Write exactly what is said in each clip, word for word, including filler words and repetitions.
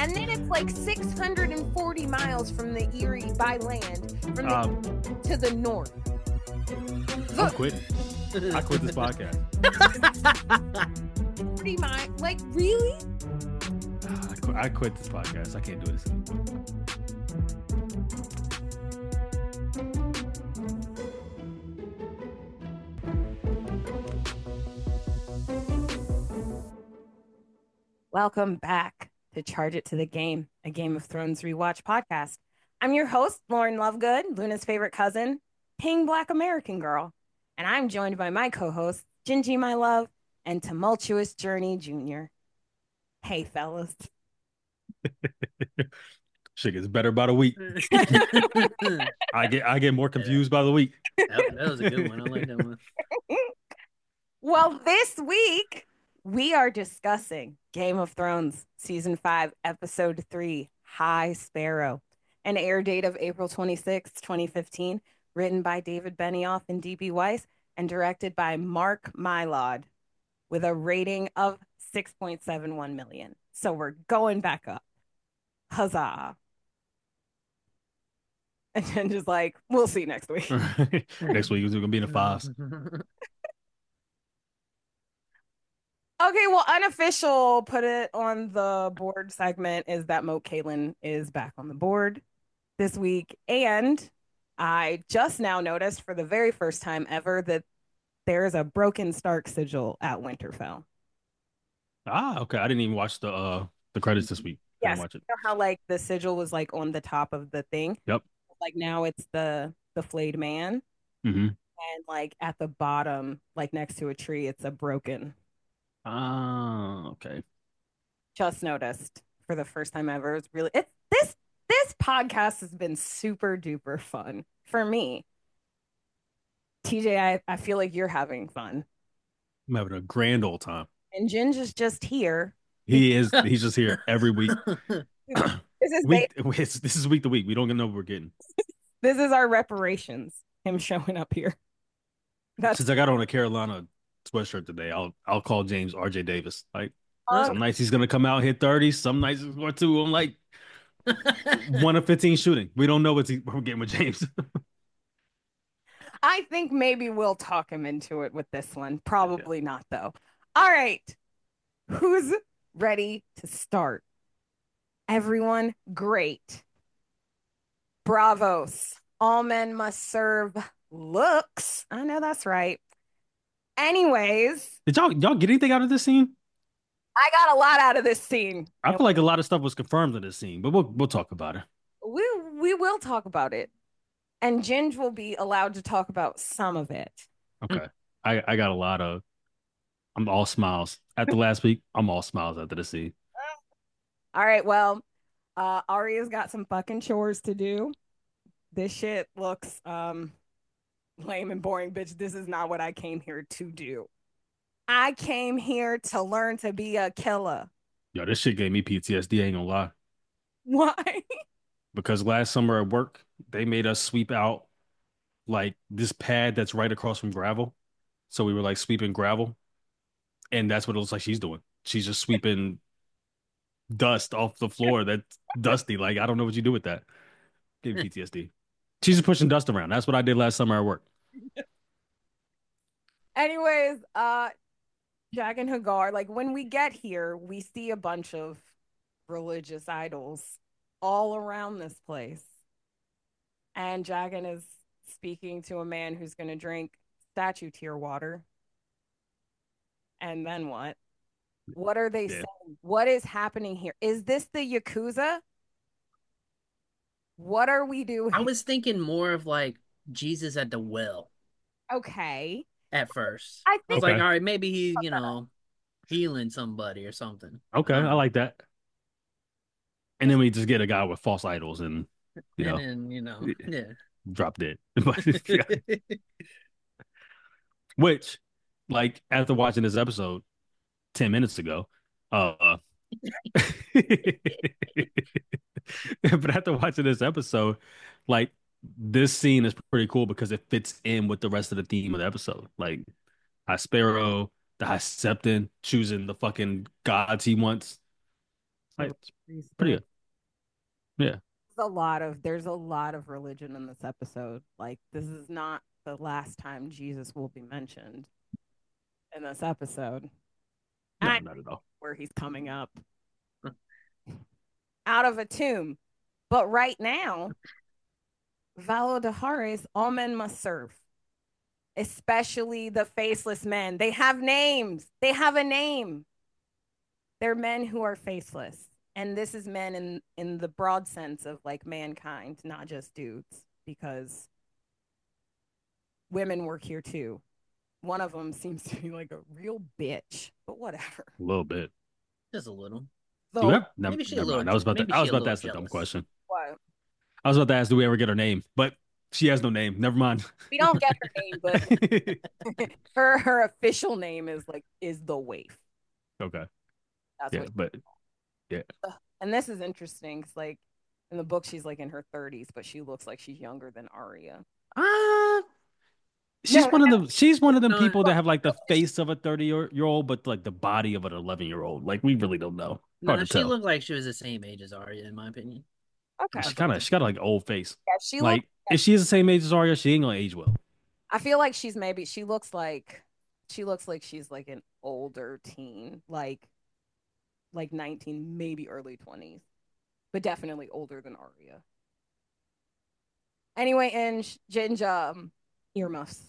And then it's like six hundred forty miles from the Erie by land from the Um, to the north. I'm quitting. I quit this podcast. forty miles? Like, really? I quit, I quit this podcast. I can't do this anymore. Welcome back to Charge It to the Game, a Game of Thrones rewatch podcast. I'm your host, Lauren Lovegood, Luna's favorite cousin, Ping Black American Girl. And I'm joined by my co-hosts, Gingy My Love and Tumultuous Journey Junior Hey, fellas. Shit gets better by the week. I get I get more confused by the week. That, that was a good one. I like that one. Well, this week we are discussing Game of Thrones Season five, Episode three, High Sparrow, an air date of April twenty-sixth, twenty fifteen, written by David Benioff and D B Weiss, and directed by Mark Mylod, with a rating of six point seven one million. So we're going back up. Huzzah. And then just like, we'll see next week. Next week is going to be in the fives. Okay, well, unofficial put it on the board segment is that Moat Kalen is back on the board this week. And I just now noticed for the very first time ever that there is a broken Stark sigil at Winterfell. Ah, okay. I didn't even watch the uh the credits this week. I Yes, didn't watch you it. know how like the sigil was like on the top of the thing? Yep. Like now it's the the flayed man. Mm-hmm. And like at the bottom, like next to a tree, it's a broken. Ah, okay. Just noticed for the first time ever. It's really it's this this podcast has been super duper fun for me. T J, I, I feel like you're having fun. I'm having a grand old time. And Ginge is just here. He is he's just here every week. This is week it's, this is week to week. We don't know what we're getting. this is our reparations. Him showing up here. That's Since I got on a Carolina sweatshirt today, I'll I'll call James R J Davis. Like um, some nights he's gonna come out and hit thirty, some nights he's going to. I'm like one of fifteen shooting. We don't know what we're getting with James. I think maybe we'll talk him into it with this one. Probably yeah. not, though. All right. Who's ready to start? Everyone, great. Bravos. All men must serve looks. I know that's right. Anyways. Did y'all y'all get anything out of this scene? I got a lot out of this scene. I feel like a lot of stuff was confirmed in this scene, but we'll we'll talk about it. We we will talk about it. And Ginge will be allowed to talk about some of it. Okay. I, I got a lot of, I'm all smiles. After last week, I'm all smiles after the scene. All right. Well, uh, Arya's got some fucking chores to do. This shit looks um lame and boring, bitch. This is not what I came here to do. I came here to learn to be a killer. Yo, this shit gave me P T S D, I ain't gonna lie. Why? Because last summer at work, they made us sweep out like this pad that's right across from gravel. So we were like sweeping gravel. And that's what it looks like she's doing. She's just sweeping dust off the floor that's dusty. Like, I don't know what you do with that. Give me P T S D. She's just pushing dust around. That's what I did last summer at work. Anyways, uh, Jaqen H'ghar, like when we get here, we see a bunch of religious idols all around this place. And Jaqen is speaking to a man who's going to drink statue tier water. And then what? What are they yeah. saying? What is happening here? Is this the Yakuza? What are we doing? I was thinking more of like Jesus at the well. Okay. At first. I, think I was okay. like, all right, maybe he's, you know, healing somebody or something. Okay, I like that. And then we just get a guy with false idols and, you know, and then, you know, yeah. drop dead. Which, like, after watching this episode ten minutes ago, uh, but after watching this episode, like, this scene is pretty cool because it fits in with the rest of the theme of the episode. Like, High Sparrow, the High Septon choosing the fucking gods he wants. Like, priesthood. pretty good. Yeah. There's a lot of there's a lot of religion in this episode. Like this is not the last time Jesus will be mentioned in this episode. No, I not at all. where he's coming up out of a tomb. But right now, Valadaharis, all men must serve, especially the faceless men. They have names. They have a name. They're men who are faceless. And this is men in, in the broad sense of like mankind, not just dudes, because women work here too. One of them seems to be like a real bitch, but whatever. A little bit. Just a little. Do you So, have never, Maybe she a never little. mind. I was about to maybe I she was a about to little ask a dumb jealous. question. what? I was about to ask, do we ever get her name? But she has no name. Never mind. We don't get her name, but her her official name is like is the waif. Okay. That's Yeah, what. but yeah. And this is interesting because like in the book she's like in her thirties, but she looks like she's younger than Arya. Uh she's No, one of the she's one of them No, people that have like the face of a thirty year old, but like the body of an eleven year old. Like we really don't know. Hard no, to she tell. looked like she was the same age as Arya, in my opinion. okay. She kind of she got like old face. Yeah, she looks. Like if she's the same age as Arya, she ain't gonna age well. I feel like she's maybe she looks like she looks like she's like an older teen, like like nineteen, maybe early twenties, but definitely older than Arya. Anyway, and Jinja um, earmuffs.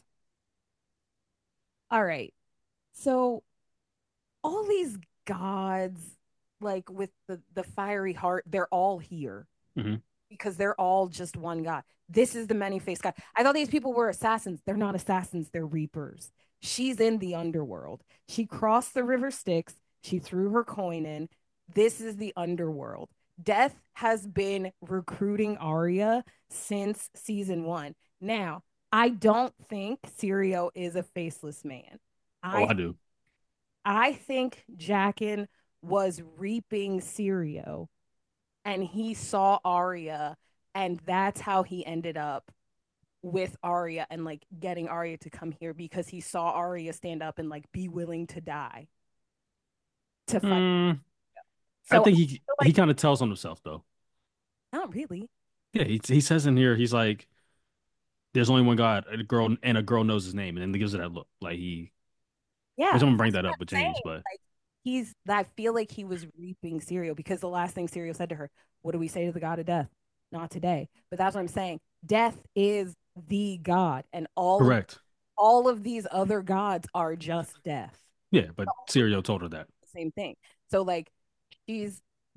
All right. So all these gods, like with the the fiery heart, they're all here hmm because they're all just one god. This is the many-faced god. I thought these people were assassins. They're not assassins, they're reapers. She's in the underworld. She crossed the river Styx. She threw her coin in. This is the underworld. Death has been recruiting Arya since season one. Now, I don't think Syrio is a faceless man. Oh, I I do. I think Jaqen was reaping Syrio and he saw Arya, and that's how he ended up with Arya and like getting Arya to come here because he saw Arya stand up and like be willing to die to fight. Mm, I So think he like, he kind of tells on himself though. not really. Yeah, he he says in here he's like, "There's only one God, and a girl, and a girl knows his name," and then he gives it that look like he. Yeah, Which I'm gonna bring that that's up what with I'm saying. James, but Like he's I feel like he was reaping Syrio because the last thing Syrio said to her, "What do we say to the god of death? Not today." But that's what I'm saying. Death is the god, and all of correct. all of these other gods are just death. Yeah, but Sirio told her that. Same thing. So like she's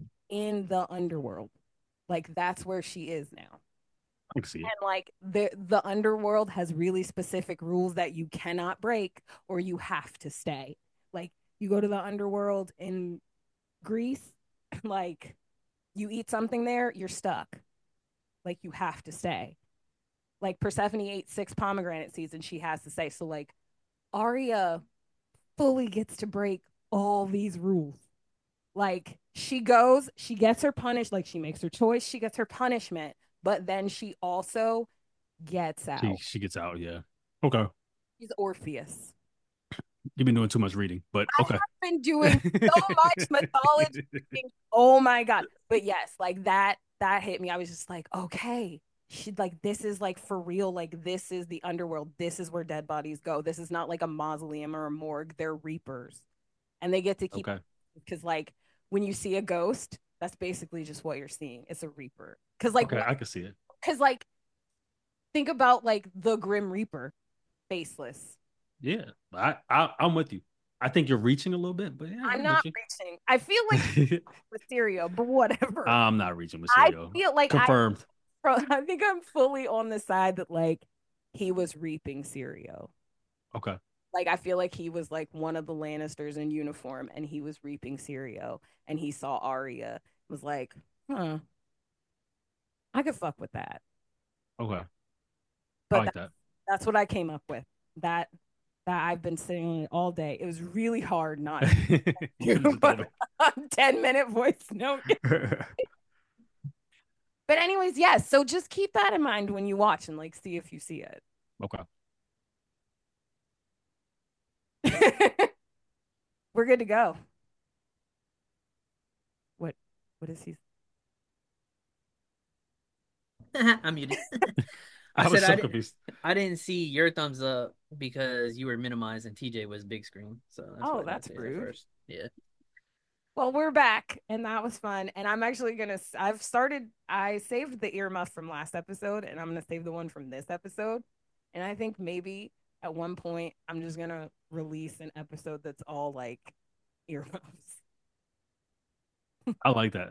in the underworld. Like that's where she is now. I can see it. And like the the underworld has really specific rules that you cannot break or you have to stay. Like you go to the underworld in Greece, like you eat something there, you're stuck. Like you have to stay. Like Persephone ate six pomegranate seeds and she has to stay. So like Arya fully gets to break all these rules. Like she goes, she gets her punished, like she makes her choice, she gets her punishment, but then she also gets out. She she gets out, yeah. Okay. She's Orpheus. You've been doing too much reading, but okay. I've been doing so much mythology. Oh my god. But yes, like that that hit me. I was just like, okay. She like this is like for real. Like this is the underworld. This is where dead bodies go. This is not like a mausoleum or a morgue. They're reapers. And they get to keep Okay. because like when you see a ghost, that's basically just what you're seeing. It's a reaper. Cause like Okay, I can see it. cause like think about like the Grim Reaper, faceless. Yeah. I, I I'm with you. I think you're reaching a little bit, but yeah, I'm I'm not with reaching. I feel like you. with Syrio, but whatever. I'm not reaching with I Sirio. feel like Confirmed. I, I think I'm fully on the side that like he was reaping Syrio. Okay. Like I feel like he was like one of the Lannisters in uniform, and he was reaping Syrio, and he saw Arya, was like, huh, I could fuck with that. Okay. I But like that, that. that's what I came up with. That that I've been sitting on it all day. It was really hard not to but a ten minute voice note. But anyways, yes. So just keep that in mind when you watch and like see if you see it. Okay. We're good to go. What What is he? I'm muted. I, I said was so I didn't. confused. I didn't see your thumbs up because you were minimized and T J was big screen, so that's why Oh, I didn't that's see it at rude. first. Yeah. Well, we're back, and that was fun. And I'm actually gonna. I've started. I saved the earmuff from last episode, and I'm gonna save the one from this episode. And I think maybe at one point I'm just gonna release an episode that's all like earmuffs. I like that.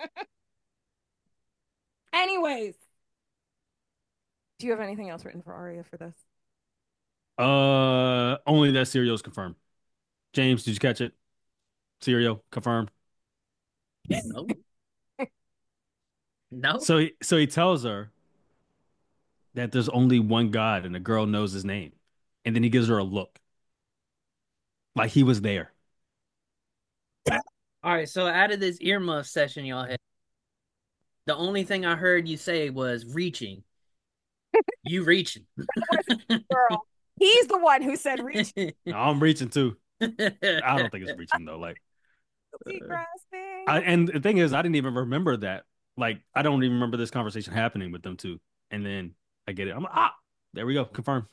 Anyways, do you have anything else written for Aria for this? Uh, only that Serial's confirmed. James, did you catch it? Serial confirmed. No. No. So he, so he tells her that there's only one God and the girl knows his name. And then he gives her a look. Like he was there. All right. So out of this earmuff session y'all had, the only thing I heard you say was reaching. You reaching. Girl, he's the one who said reach. No, I'm reaching too. I don't think it's reaching though. Like He grasping. I, and the thing is, I didn't even remember that. Like, I don't even remember this conversation happening with them two. And then I get it. I'm like, ah, there we go. Confirm.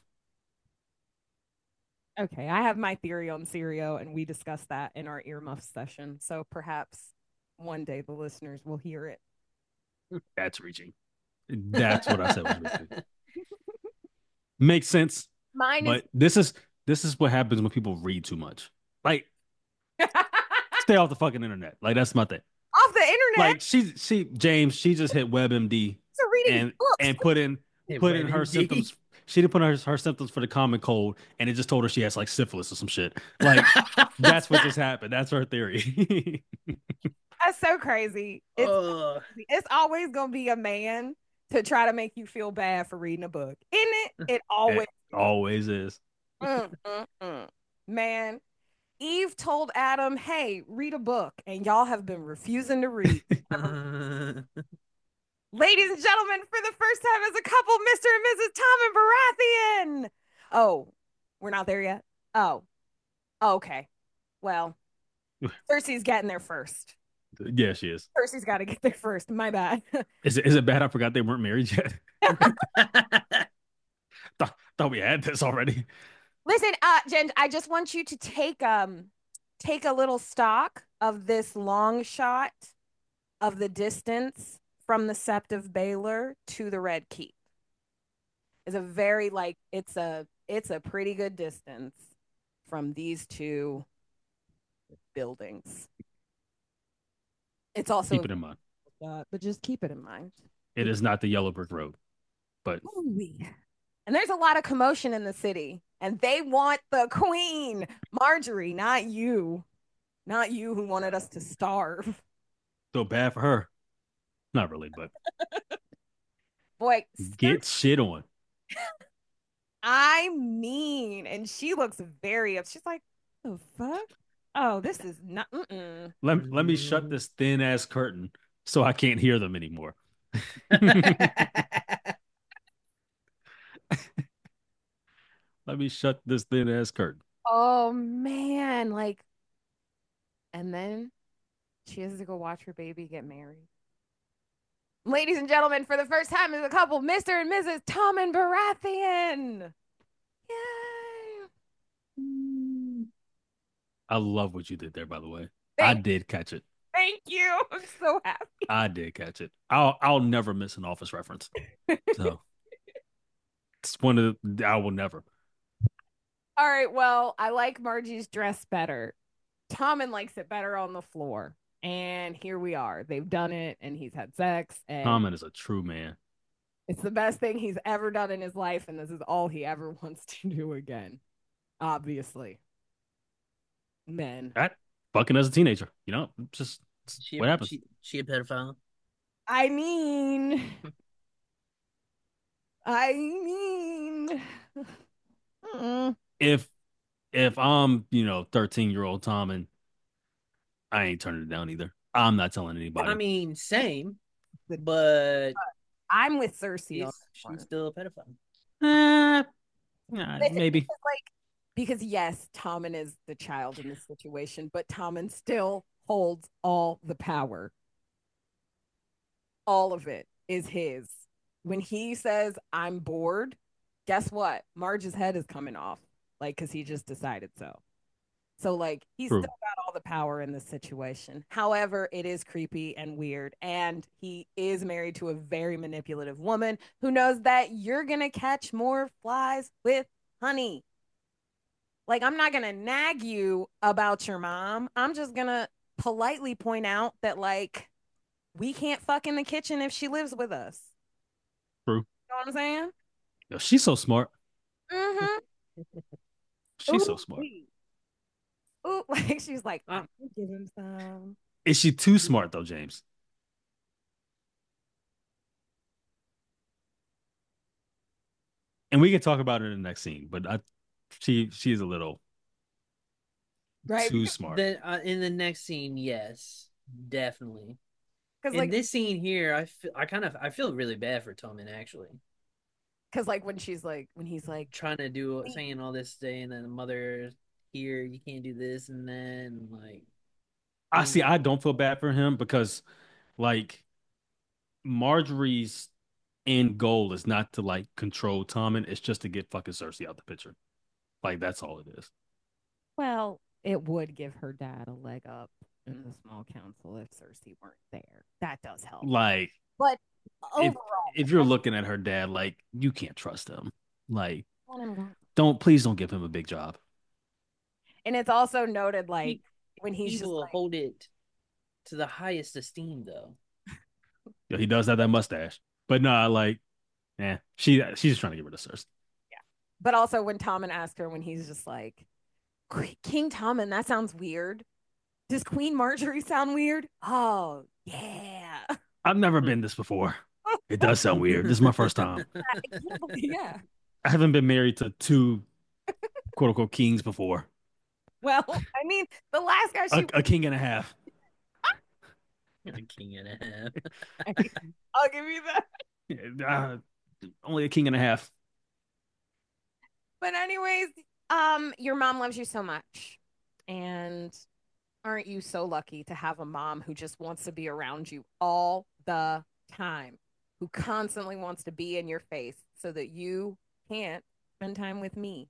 Okay, I have my theory on Sirio, and we discussed that in our earmuff session. So perhaps one day the listeners will hear it. That's reaching. That's what I said was reaching. Makes sense. Mine But this is this is what happens when people read too much. Like, is stay off the fucking internet. Like, that's my thing. off the internet. Like, she she James, she just hit WebMD So reading and books. and put in put in her symptoms. She didn't put her, her symptoms for the common cold, and it just told her she has like syphilis or some shit. Like that's what just happened. That's her theory. That's so crazy. It's, Uh, it's always gonna be a man to try to make you feel bad for reading a book, isn't it? It always, It always is. mm, mm, mm. Man. Eve told Adam, "Hey, read a book," and y'all have been refusing to read. Ladies and gentlemen, for the first time as a couple, Mister and Missus Tom and Baratheon. Oh, we're not there yet? Oh, okay. Well, Cersei's getting there first. Yeah, she is. Cersei's got to get there first. My bad. Is it, is it bad? I forgot they weren't married yet. thought, thought we had this already. Listen, uh, Jen, I just want you to take um take a little stock of this long shot of the distance from the Sept of Baelor to the Red Keep. It's a very like it's a it's a pretty good distance from these two buildings. It's also Keep it in mind. uh, but just keep it in mind. It is not the Yellow Brick Road, but Ooh-wee. And there's a lot of commotion in the city, and they want the queen, Marjorie, not you, not you who wanted us to starve. so bad for her. Not really, but Boy, get shit on. I mean, and she looks very up. She's like, the fuck? Oh, this is not. Mm-mm. Let, let me shut this thin ass curtain so I can't hear them anymore. Let me shut this thin ass curtain. Oh man, like, and then she has to go watch her baby get married. Ladies and gentlemen, for the first time as a couple, Mister and Missus Tom and Baratheon. Yay! I love what you did there, by the way. Thank, I did catch it. Thank you. I'm so happy. I did catch it. I'll I'll never miss an Office reference. So it's one of the, I will never. All right. Well, I like Margie's dress better. Tommen likes it better on the floor. And here we are. They've done it, and he's had sex. And Tommen is a true man. It's the best thing he's ever done in his life, and this is all he ever wants to do again. Obviously. Men. That fucking as a teenager, you know, just she, what happens. She, she a pedophile. I mean, I mean, mm. if if I'm you know thirteen year old Tommen, I ain't turning it down either. I'm not telling anybody. I mean, same, but I'm with Cersei. She's, she's still a pedophile. Uh, yeah, maybe. Like, because yes, Tommen is the child in this situation, but Tommen still holds all the power. all of it is his. When he says, I'm bored, guess what? Marge's head is coming off. Like, because he just decided so. So, like, he's True. still got all the power in this situation. However, it is creepy and weird. And he is married to a very manipulative woman who knows that you're going to catch more flies with honey. Like, I'm not going to nag you about your mom. I'm just going to politely point out that, like, we can't fuck in the kitchen if she lives with us. True. You know what I'm saying? Yo, she's so smart. Mm-hmm. She's Ooh, so smart. wee. Ooh, like she's like, Uh, I can give him some. Is she too smart though, James? And we can talk about it in the next scene, but I, she she's a little Right? too smart. The, uh, in the next scene, yes, definitely. Because In like this scene here, I feel, I kind of I feel really bad for Tommen actually, because like when she's like when he's like trying to do saying all this today, and then the mother here, you can't do this and then like I see. I don't feel bad for him because, like, Marjorie's end goal is not to like control Tommen. It's just to get fucking Cersei out the picture. Like that's all it is. well, it would give her dad a leg up in the small council if Cersei weren't there. That does help. Like, But if overall, if you're looking at her dad, like you can't trust him. Like, and don't please don't give him a big job. it's also noted like he, when he's he just will like, hold it to the highest esteem though. Yeah, he does have that mustache, but nah, like, yeah, she she's just trying to get rid of Cersei. yeah. But also when Tommen asked her when he's just like, King Tommen, that sounds weird. Does Queen Marjorie sound weird? Oh yeah. I've never been this before. It does sound weird. This is my first time. yeah. I haven't been married to two quote unquote kings before. Well, I mean, the last guy she A, a king and a half. A king and a half. I'll give you that. Uh, only a king and a half. But anyways, um, your mom loves you so much. And aren't you so lucky to have a mom who just wants to be around you all the time, who constantly wants to be in your face so that you can't spend time with me?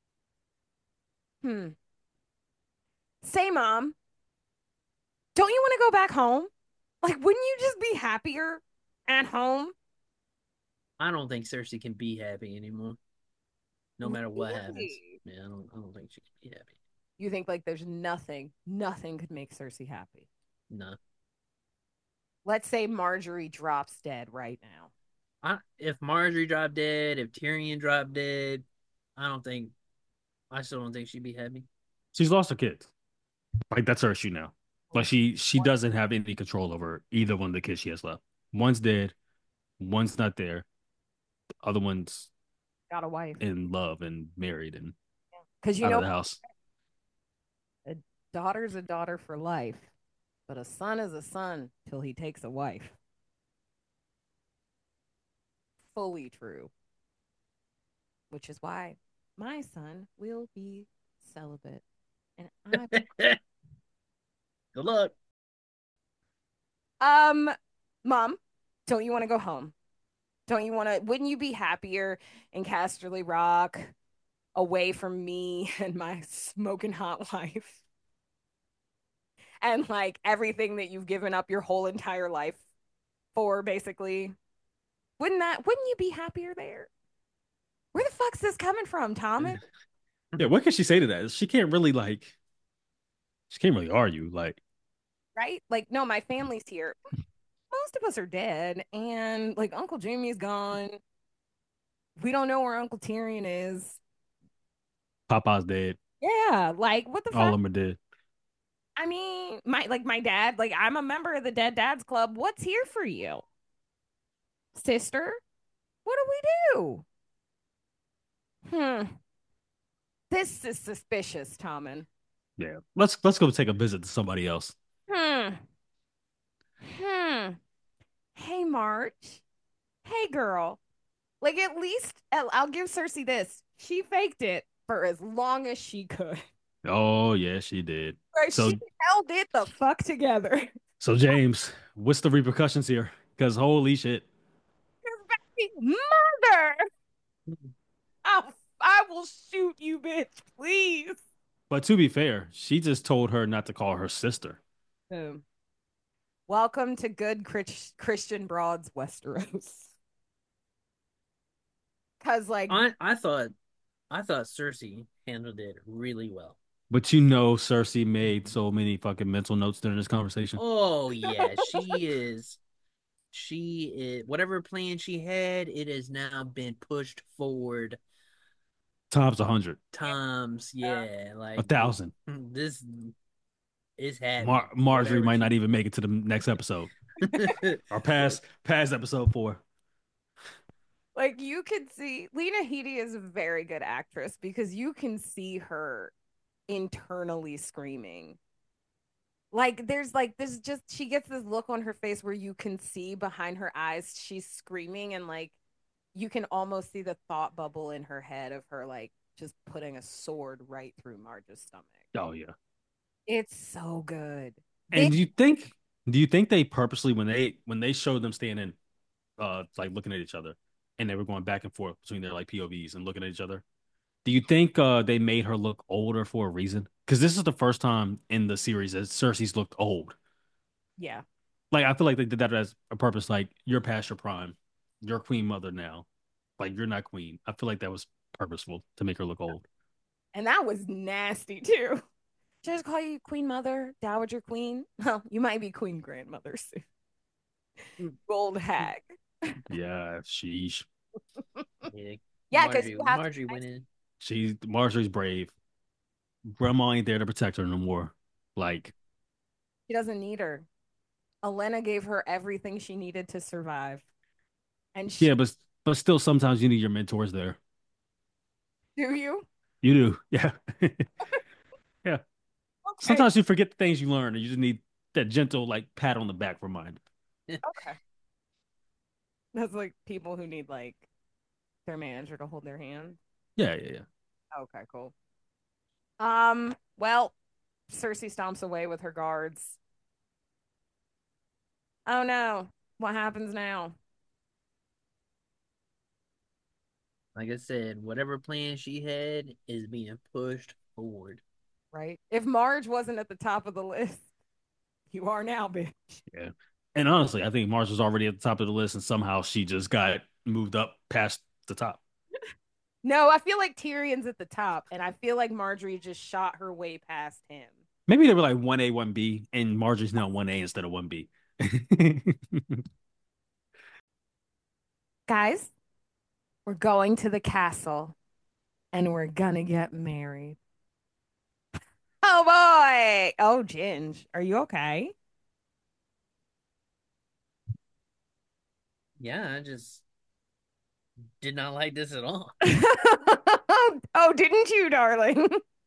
Hmm. Say, mom, don't you want to go back home? Like, wouldn't you just be happier at home? I don't think Cersei can be happy anymore. No matter what happens. Really? Yeah, I don't I don't think she can be happy. You think like there's nothing, nothing could make Cersei happy. No. Let's say Marjorie drops dead right now. I, if Marjorie dropped dead, if Tyrion dropped dead, I don't think I still don't think she'd be happy. She's lost her kids. Like that's her issue now. Like she she doesn't have any control over either one of the kids she has left. One's dead, one's not there. The other one's Got a wife. in love and married and Because you out know, of the house. a daughter's a daughter for life, but a son is a son till he takes a wife. Fully true. Which is why my son will be celibate. And I Good luck. Um, Mom, don't you want to go home? Don't you want to? Wouldn't you be happier in Casterly Rock, away from me and my smoking hot wife, and like everything that you've given up your whole entire life for, basically? Wouldn't that? Wouldn't you be happier there? Where the fuck's this coming from, Thomas? Yeah, what can she say to that? She can't really like she can't really argue. Like Right? Like, no, my family's here. Most of us are dead, and like Uncle Jamie's gone. We don't know where Uncle Tyrion is. Papa's dead. Yeah, like what the All of fuck? them are dead. I mean, my like my dad, like I'm a member of the Dead Dads Club. What's here for you? Sister? What do we do? Hmm. This is suspicious, Tommen. Yeah. Let's let's go take a visit to somebody else. Hmm. Hmm. Hey, March. Hey, girl. Like at least I'll, I'll give Cersei this. She faked it for as long as she could. Oh yeah, she did. Right? So She held it the fuck together. so James, what's the repercussions here? Because holy shit. Mother, I'll, I will shoot you, bitch, please. But to be fair, she just told her not to call her sister. Boom. Welcome to good Chris- Christian broads, Westeros. Cause like, I I thought I thought Cersei handled it really well. But you know, Cersei made so many fucking mental notes during this conversation. Oh yeah, she is. She is whatever plan she had. It has now been pushed forward Times a hundred, times. Yeah, a like thousand. this is happening. Mar- Marjorie Whatever might she. not even make it to the next episode or past past episode four. like you could see Lena Headey is a very good actress because you can see her internally screaming. Like there's like this just she gets this look on her face where you can see behind her eyes she's screaming and like you can almost see the thought bubble in her head of her like just putting a sword right through Marge's stomach. Oh yeah. It's so good. And They do you think do you think they purposely when they when they showed them standing uh like looking at each other and they were going back and forth between their like P O Vs and looking at each other, do you think uh they made her look older for a reason? Because this is the first time in the series that Cersei's looked old. yeah. Like I feel like they did that as a purpose. Like you're past your prime, you're queen mother now. Like you're not queen. I feel like that was purposeful to make her look old. And that was nasty too. Should I just call you Queen Mother, Dowager Queen? Well, you might be Queen Grandmother soon. Gold hag. Yeah, sheesh. Yeah, Yeah, because Marjorie, you have Marjorie to. went in. She's Marjorie's brave. Grandma ain't there to protect her no more. Like She doesn't need her. Elena gave her everything she needed to survive. And yeah, she, but but still, sometimes you need your mentors there. do you? You do, yeah, yeah. Okay. Sometimes you forget the things you learn, and you just need that gentle like pat on the back reminder. Okay. That's like people who need like their manager to hold their hand. Yeah, yeah, yeah. Okay, cool. Um, well, Cersei stomps away with her guards. Oh no. What happens now? Like I said, whatever plan she had is being pushed forward. Right? If Marge wasn't at the top of the list, you are now, bitch. Yeah. And honestly, I think Mars was already at the top of the list, and somehow she just got moved up past the top. No, I feel like Tyrion's at the top, and I feel like Marjorie just shot her way past him. Maybe they were like one A, one B, and Marjorie's now one A instead of one B. Guys, we're going to the castle and we're gonna get married. Oh boy. Oh, Ginge, are you okay? Yeah, I just did not like this at all. Oh, didn't you, darling?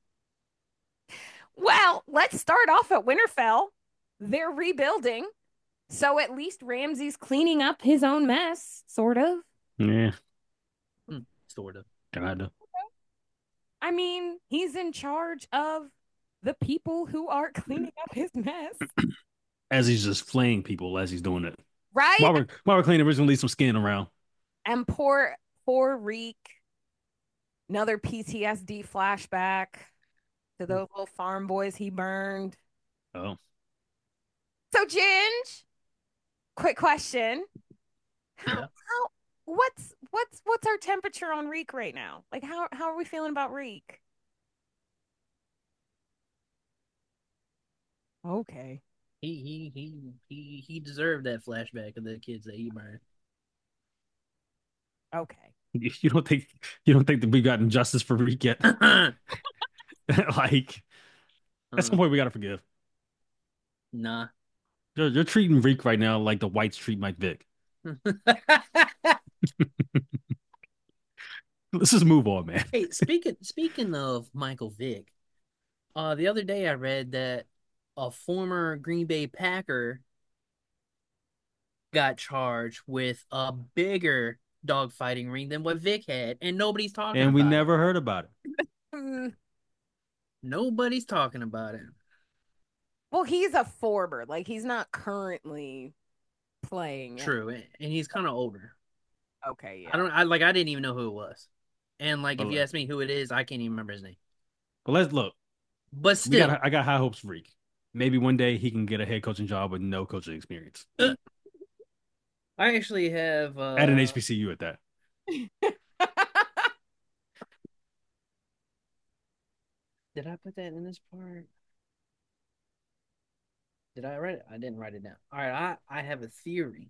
Well, let's start off at Winterfell. They're rebuilding. So at least Ramsay's cleaning up his own mess, sort of. Yeah, Hmm, sort of. kinda. I mean, he's in charge of the people who are cleaning up his mess, As he's just flaying people as he's doing it. right? While we're while we're cleaning, we're just gonna leave some skin around. And poor, poor Reek, another P T S D flashback to those little farm boys he burned. Oh, So, Ginge, quick question: How, Yeah. how, what's, what's, what's our temperature on Reek right now? Like, how, how are we feeling about Reek? Okay. He he he he he deserved that flashback of the kids that he burned. Okay. you, you don't think you don't think that we gotten justice for Reek yet? Like at some Uh, point we gotta forgive. nah. You're, you're treating Reek right now like the whites treat Mike Vick. Let's just move on, man. Hey, speaking speaking of Michael Vick, uh, the other day I read that a former Green Bay Packer got charged with a bigger dogfighting ring than what Vic had, and nobody's talking And we about it. never heard about it. Mm, Nobody's talking about it. well, he's a former. Like, he's not currently playing it. True, and and he's kind of older. Okay, I yeah. don't. I like. I didn't even know who it was, and like But if you look, ask me who it is, I can't even remember his name. but let's look. But We got still, I got high hopes for Reek. Maybe one day he can get a head coaching job with no coaching experience I actually have. at an uh H B C U at that. Did I put that in this part? Did I write it? I didn't write it down. All right, I I have a theory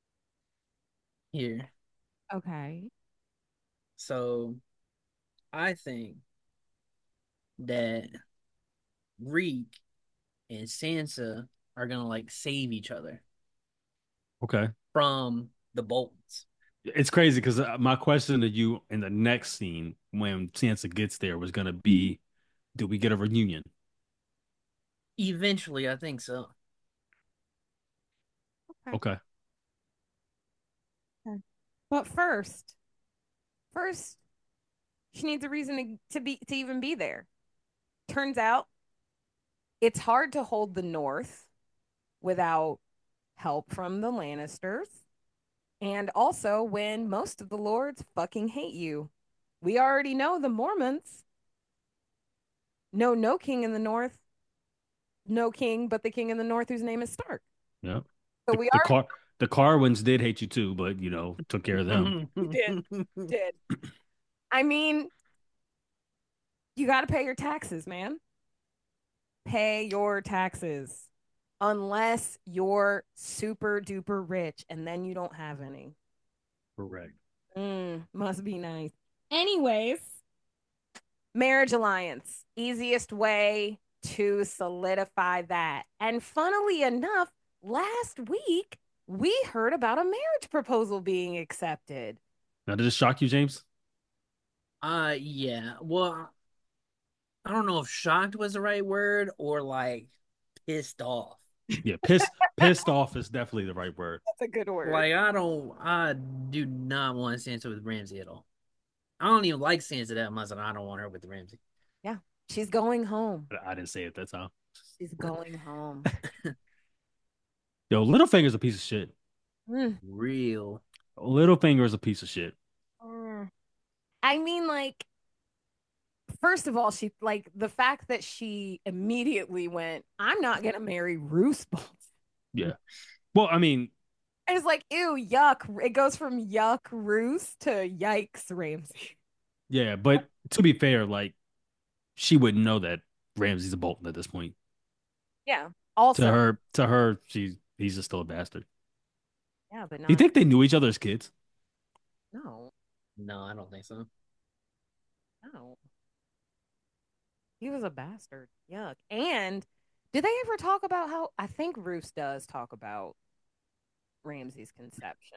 here. Okay. So I think that Reek and Sansa are gonna like save each other Okay. from the Boltons. It's crazy because my question to you in the next scene when Sansa gets there was gonna be, do we get a reunion? Eventually, I think so. Okay. Okay. Okay. But first, first, she needs a reason to, to be to even be there. Turns out it's hard to hold the North without help from the Lannisters. And also when most of the lords fucking hate you. We already know the Mormonts know no king in the North, no king but the king in the North whose name is Stark. Yeah. So The we the already car the Carwins did hate you too, but you know, took care of them. did. Did. I mean, you got to pay your taxes, man. Pay your taxes. Unless you're super duper rich and then you don't have any. Correct. Mm, must be nice. Anyways, marriage alliance, easiest way to solidify that. And funnily enough, last week we heard about a marriage proposal being accepted. Now, did this shock you, James? Uh, yeah. Well, I don't know if shocked was the right word or like pissed off. Yeah, pissed pissed off is definitely the right word. That's a good word. Like I don't, I do not want Sansa with Ramsay at all. I don't even like Sansa that much, and I don't want her with Ramsay. Yeah, she's going home. But I didn't say it that time. She's going home. Yo, Littlefinger's a piece of shit. Mm. Real. Littlefinger is a piece of shit. Mm. I mean, like, first of all, she like the fact that she immediately went, I'm not gonna marry Roose Bolton. Yeah. Well, I mean, It's like, ew, yuck. It goes from yuck Roose to yikes Ramsay. yeah, but to be fair, like she wouldn't know that Ramsay's a Bolton at this point. Yeah. To Also, her, to her, she's he's just still a bastard. yeah, but Do you not think they knew each other as kids? no, No, I don't think so. no. He was a bastard. Yuck. And did they ever talk about how I think Roose does talk about Ramsay's conception?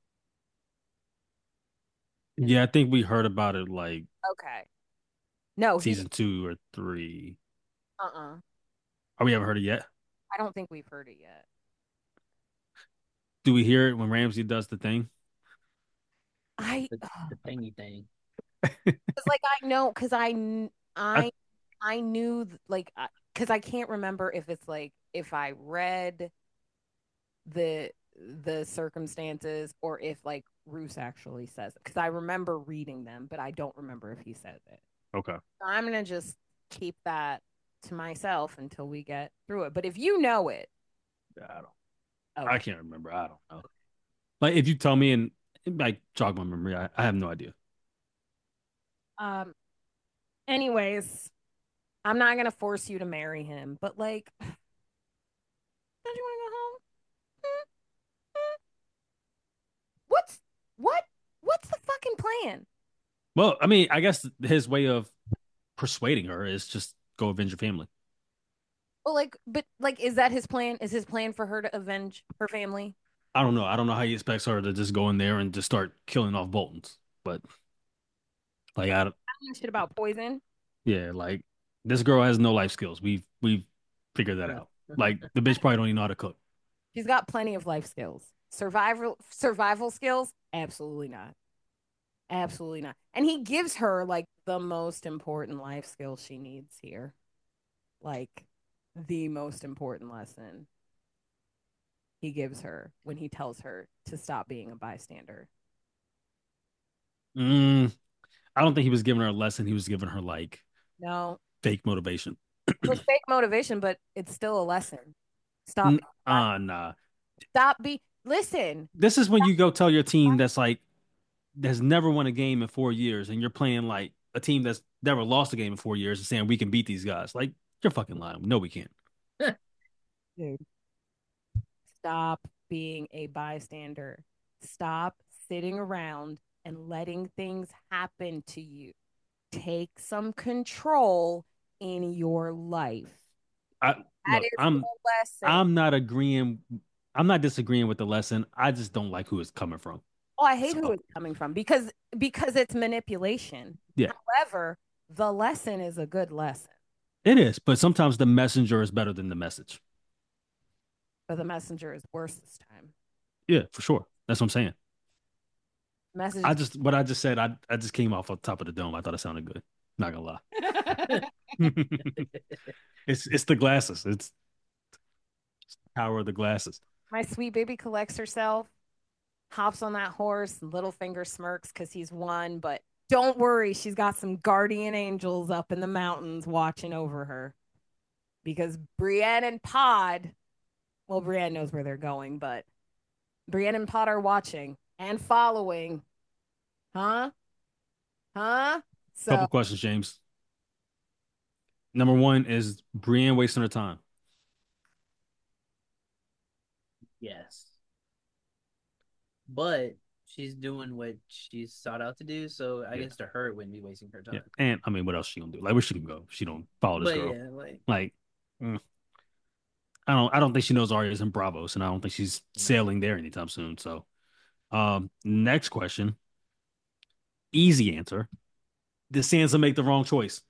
Yeah, I think we heard about it like Okay. No, he season two or three. uh-uh. Oh, we haven't heard it yet. I don't think we've heard it yet. Do we hear it when Ramsay does the thing? I The, the thingy thing. Cause like I know, cause I I I I knew like because I can't remember if it's like if I read the the circumstances or if like Roose actually says it. Because I remember reading them, but I don't remember if he says it. okay. So I'm gonna just keep that to myself until we get through it. But if you know it, I don't. I okay. can't remember. I don't know. Like if you tell me and it might jog my memory, I, I have no idea. Um. Anyways, I'm not gonna force you to marry him, but like, don't you want to go home? Hmm? Hmm? What's what? What's the fucking plan? Well, I mean, I guess his way of persuading her is just go avenge your family. Well, like, but like, is that his plan? Is his plan for her to avenge her family? I don't know. I don't know how he expects her to just go in there and just start killing off Boltons. But like, I don't, I don't know shit about poison. yeah, like this girl has no life skills. We've we've figured that out. Like the bitch probably don't even know how to cook. She's got plenty of life skills. Survival survival skills? Absolutely not. Absolutely not. And he gives her like the most important life skill she needs here. Like the most important lesson. he gives her when he tells her to stop being a bystander. Mm, I don't think he was giving her a lesson. He was giving her like No, fake motivation. it was fake motivation, but it's still a lesson. Stop. N- uh, nah. Stop. Be listen. This is when you go tell your team that's like that's never won a game in four years, and you're playing like a team that's never lost a game in four years, and saying we can beat these guys. Like you're fucking lying. No, we can't. Dude, stop being a bystander. Stop sitting around and letting things happen to you. Take some control in your life. I That look. is I'm the lesson. I'm not agreeing. I'm not disagreeing with the lesson. I just don't like who it's coming from. Oh, I hate So, who it's coming from because because it's manipulation. yeah, However, the lesson is a good lesson. it is. But sometimes the messenger is better than the message. But the messenger is worse this time. Yeah, for sure. That's what I'm saying. Message. I just what I just said. I I just came off on top of the dome. I thought it sounded good. Not gonna lie. it's it's the glasses. It's, it's the power of the glasses. My sweet baby collects herself, hops on that horse, and Littlefinger smirks because he's won. But don't worry, she's got some guardian angels up in the mountains watching over her. Because Brienne and Pod, well, Brienne knows where they're going, but Brienne and Pod are watching and following. Huh? Huh? So, Couple questions, James. Number one is Brienne wasting her time. Yes. But she's doing what she's sought out to do, so I Yeah. guess to her it wouldn't be wasting her time. Yeah, and I mean, what else she gonna do? Like, where she can go? She don't follow this But girl. yeah, like Like, mm, I don't. I don't think she knows Arya's in Bravos, and I don't think she's sailing there anytime soon. So, um, next question. Easy answer. Did Sansa make the wrong choice?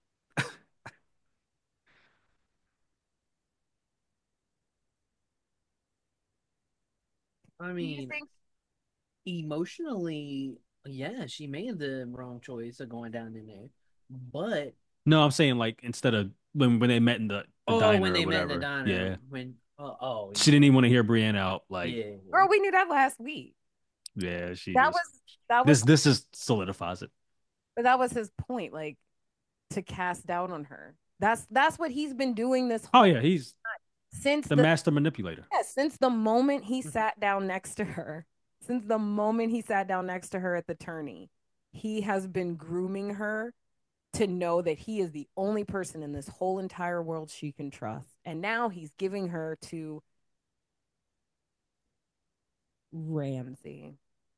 I do you mean, think emotionally, yeah, she made the wrong choice of going down in there. But No, I'm saying like instead of when when they met in the, the oh, diner when or they met in the whatever. diner, Yeah, when oh, oh she didn't even want to hear Brienne out. Like, yeah, girl, we knew that last week. yeah, she That just was that was this this just solidifies it. but that was his point, like to cast doubt on her. That's that's what he's been doing this Oh whole yeah, he's since the the master manipulator. yeah, since the moment he sat down next to her. Since the moment he sat down next to her at the tourney, he has been grooming her to know that he is the only person in this whole entire world she can trust. And now he's giving her to Ramsay.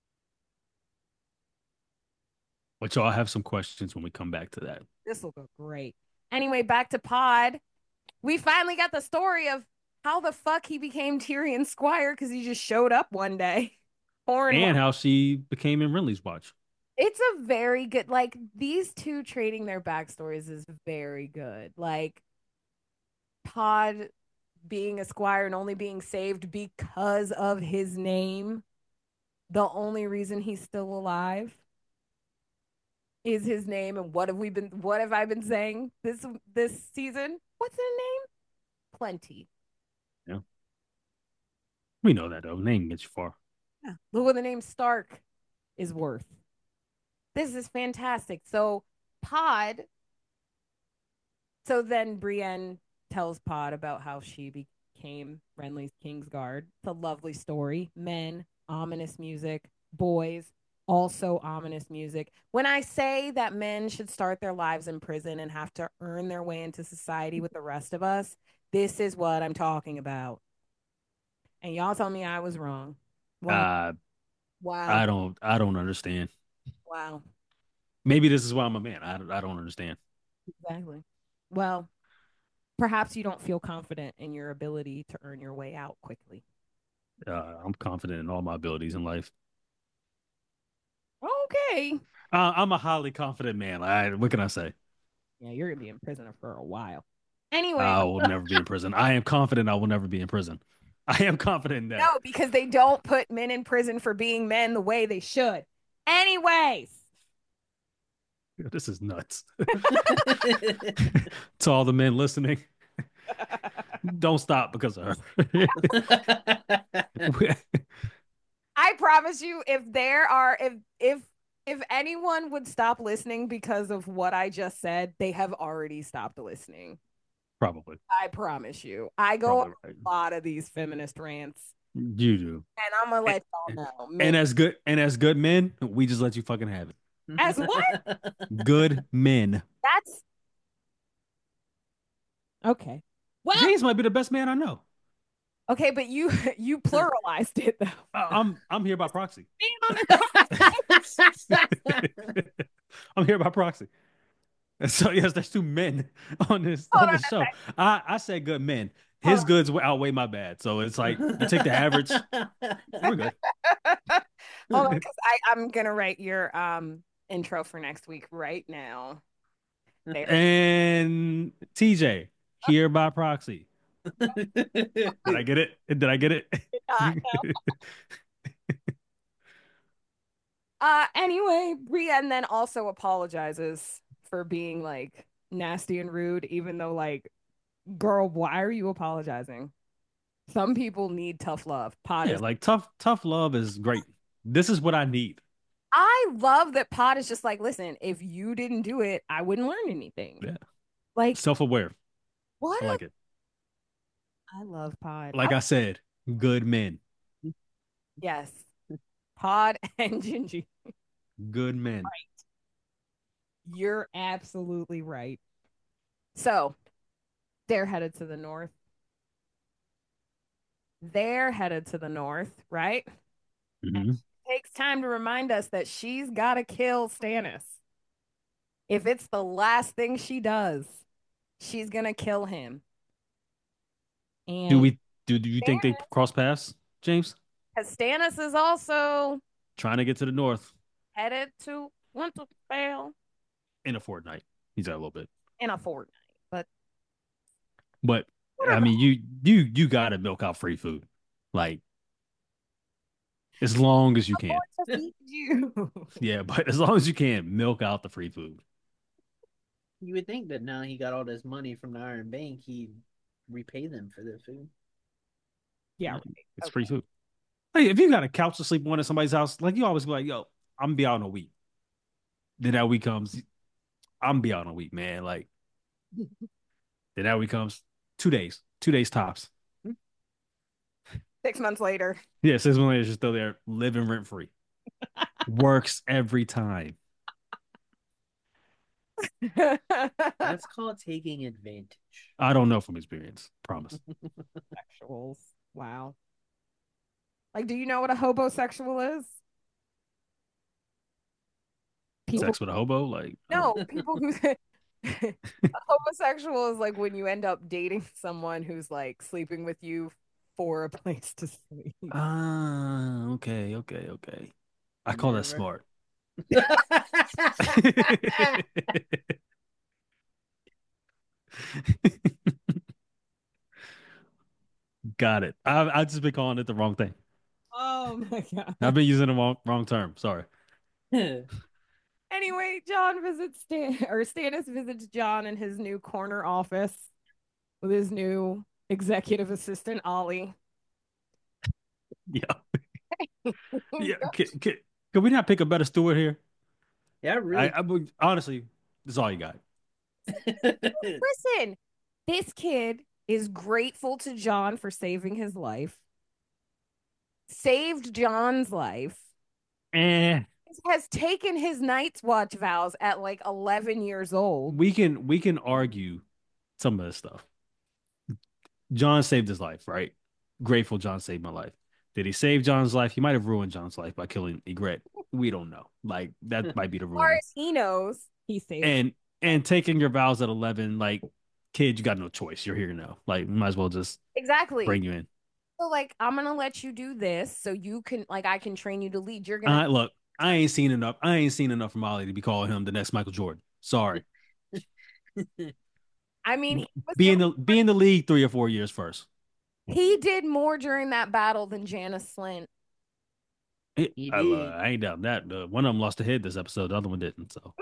But y'all have some questions when we come back to that. This will go great. Anyway, back to Pod. We finally got the story of how the fuck he became Tyrion's squire because he just showed up one day. And how she became in Renly's watch. It's a very good, like, these two trading their backstories is very good. Like, Pod being a squire and only being saved because of his name. The only reason he's still alive is his name. And what have we been, what have I been saying this this season? What's his name? Plenty. Yeah. We know that though. Name gets you far. Yeah. Look what the name Stark is worth. This is fantastic. So Pod, so then Brienne tells Pod about how she became Renly's Kingsguard. It's a lovely story. Men, ominous music. Boys, also ominous music. When I say that men should start their lives in prison and have to earn their way into society with the rest of us, this is what I'm talking about. And y'all tell me I was wrong. Wow. Uh, Wow. I don't. I don't understand. Wow. Maybe this is why I'm a man. I, I don't understand. Exactly. Well, perhaps you don't feel confident in your ability to earn your way out quickly. Uh, I'm confident in all my abilities in life. Okay. Uh, I'm a highly confident man. I, what can I say? Yeah, you're gonna be in prison for a while. Anyway, I will never be in prison. I am confident I will never be in prison. I am confident in that. no, because they don't put men in prison for being men the way they should. Anyways, This is nuts. To all the men listening, Don't stop because of her. I promise you, if there are if if if anyone would stop listening because of what I just said, they have already stopped listening. Probably. I promise you. I go on Right. a lot of these feminist rants. You do. And I'm gonna let y'all know. And Men, as good and as good men, we just let you fucking have it. as what? Good men. That's okay. Well, James might be the best man I know. okay, but you you pluralized it though. I- I'm I'm here by proxy. Being on I'm here by proxy. So yes, there's two men on this Hold on on this a show. I I said good men. Hold His on. goods will outweigh my bad. So it's like you take the average. We're good. Hold on, because I I'm gonna write your um intro for next week right now. There. And T J here by proxy. Did I get it? Did I get it? Uh, no. Uh, anyway, Brienne then also apologizes for being like nasty and rude, even though like, girl, why are you apologizing? Some people need tough love. Pod Yeah, is like tough tough love is great. This is what I need. I love that Pod is just like, listen, if you didn't do it, I wouldn't learn anything. Yeah. Like Self-aware. what? I a- like it. I love Pod. Like I- I said, good men. yes, Pod and Gingy. Good men. You're absolutely right. So they're headed to the north. They're headed to the north, right? Mhm. Takes time to remind us that she's got to kill Stannis. If it's the last thing she does, she's going to kill him. And Do we do, do you think they cross paths, James? because Stannis is also Trying to get to the north headed to Winterfell in a fortnight. He's got a little bit. in a fortnight. But But I mean, you you you gotta milk out free food. Like as long as you can. to feed you. Yeah, but as long as you can, milk out the free food. You would think that now he got all this money from the Iron Bank, he'd repay them for their food. Yeah, Like, right. it's Okay. free food. Like if you got a couch to sleep on at somebody's house, like you always be like, yo, I'm gonna be out in a week. Then that week comes, I'm gonna be out in a week, man. Like then that week comes two days, two days tops. Six months later. Yeah, six months later, she's still there, living rent free. Works every time. That's called taking advantage. I don't know from experience. Promise. Sexuals. Wow. Like, do you know what a hobosexual is? People Sex with a hobo, like I no, don't- people who a homosexual is like when you end up dating someone who's like sleeping with you for a place to sleep. Ah, okay, okay, okay. I call that Never. smart. Got it. I I just been calling it the wrong thing. Oh my god. I've been using the wrong wrong term. Sorry. Anyway, John visits Stan or Stannis visits John in his new corner office with his new executive assistant Ollie. Yeah. Yeah. Can, can, can we not pick a better steward here? Yeah, I, really. I would honestly, that's all you got. Listen, this kid is grateful to John for saving his life. Saved John's life. Eh. Has taken his Night's Watch vows at like eleven years old. We can we can argue some of this stuff. John saved his life, right? Grateful John saved my life. Did he save John's life? He might have ruined John's life by killing Ygritte. We don't know. Like that might be the As far rumor. as he knows, he saved. And and taking your vows at eleven, like kid, you got no choice. You're here now. Like might as well just exactly. bring you in. So like, I'm gonna let you do this so you can like I can train you to lead. You're gonna Uh, look, I ain't seen enough. I ain't seen enough from Ollie to be calling him the next Michael Jordan. Sorry. I mean, he, was Be in doing- the be in the league three or four years first. he did more during that battle than Janice Slint. It- He I, did. uh, I ain't doubting that. Uh, one of them lost a head this episode. The other one didn't. So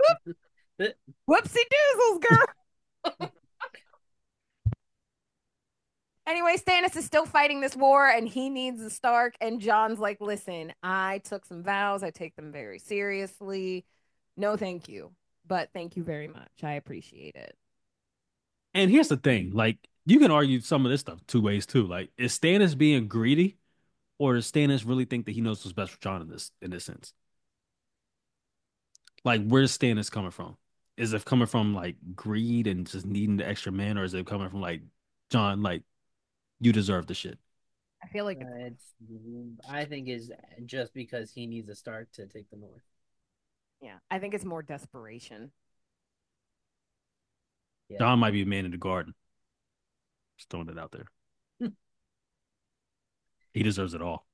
Whoopsie doozles, girl. Anyway, Stannis is still fighting this war and he needs the Stark. And Jon's like, listen, I took some vows. I take them very seriously. No, thank you. But thank you very much. I appreciate it. And here's the thing, like you can argue some of this stuff two ways too. Like, is Stannis being greedy, or does Stannis really think that he knows what's best for Jon in this in this sense? Like, where's Stannis coming from? Is it coming from like greed and just needing the extra man, or is it coming from like Jon, like you deserve the shit? I feel like Uh, it's, I think is just because he needs a start to take the north. yeah, I think it's more desperation. Yeah. Jon might be a man in the garden. Just throwing it out there. He deserves it all.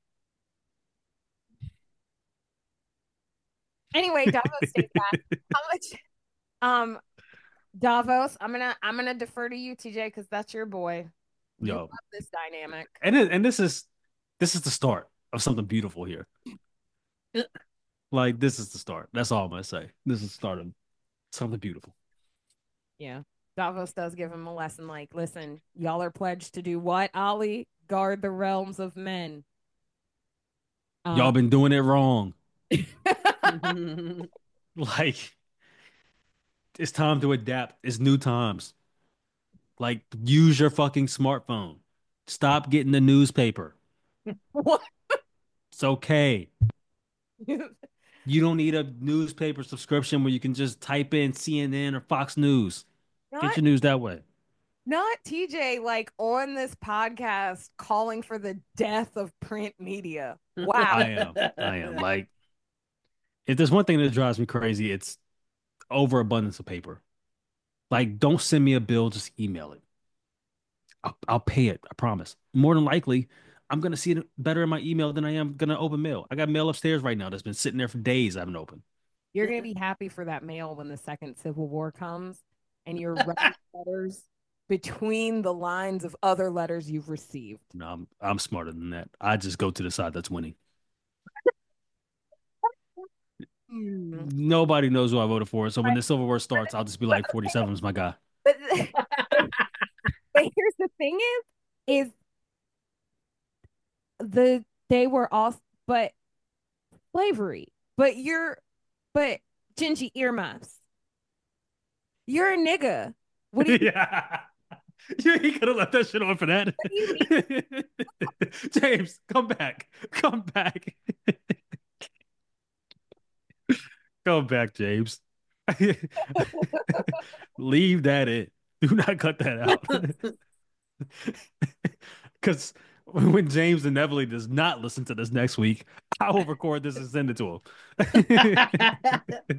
Anyway, Davos stays back. How much um Davos, I'm gonna I'm gonna defer to you, T J, because that's your boy. You Yo, love this dynamic. and it, and this is this is the start of something beautiful here. Like, this is the start. That's all I'm gonna say. This is the start of something beautiful. Yeah. Davos does give him a lesson like, listen, y'all are pledged to do what, Ollie? Guard the realms of men. Y'all Um, been doing it wrong. Like, it's time to adapt. It's new times. Like, use your fucking smartphone. Stop getting the newspaper. what? It's okay. You don't need a newspaper subscription where you can just type in C N N or Fox News. Get Not your news that way. not T J like on this podcast calling for the death of print media. Wow. I am. I am. Like, if there's one thing that drives me crazy, it's overabundance of paper. Like, don't send me a bill, just email it. I'll, I'll pay it. I promise. More than likely, I'm gonna see it better in my email than I am gonna open mail. I got mail upstairs right now that's been sitting there for days. I haven't opened. You're gonna be happy for that mail when the second Civil War comes and you're writing letters between the lines of other letters you've received. No, I'm I'm smarter than that. I just go to the side that's winning. Hmm. Nobody knows who I voted for. So when the Civil War starts, I'll just be like, forty-seven is my guy. But, but here's the thing is, is the they were all but slavery. But you're but Gingy earmuffs. You're a nigga. What do you Yeah. Yeah, he could have left that shit on for that. what do you mean? James, come back. Come back. Come back, James. Leave that in. Do not cut that out. Because when James inevitably does not listen to this next week, I will record this and send it to him.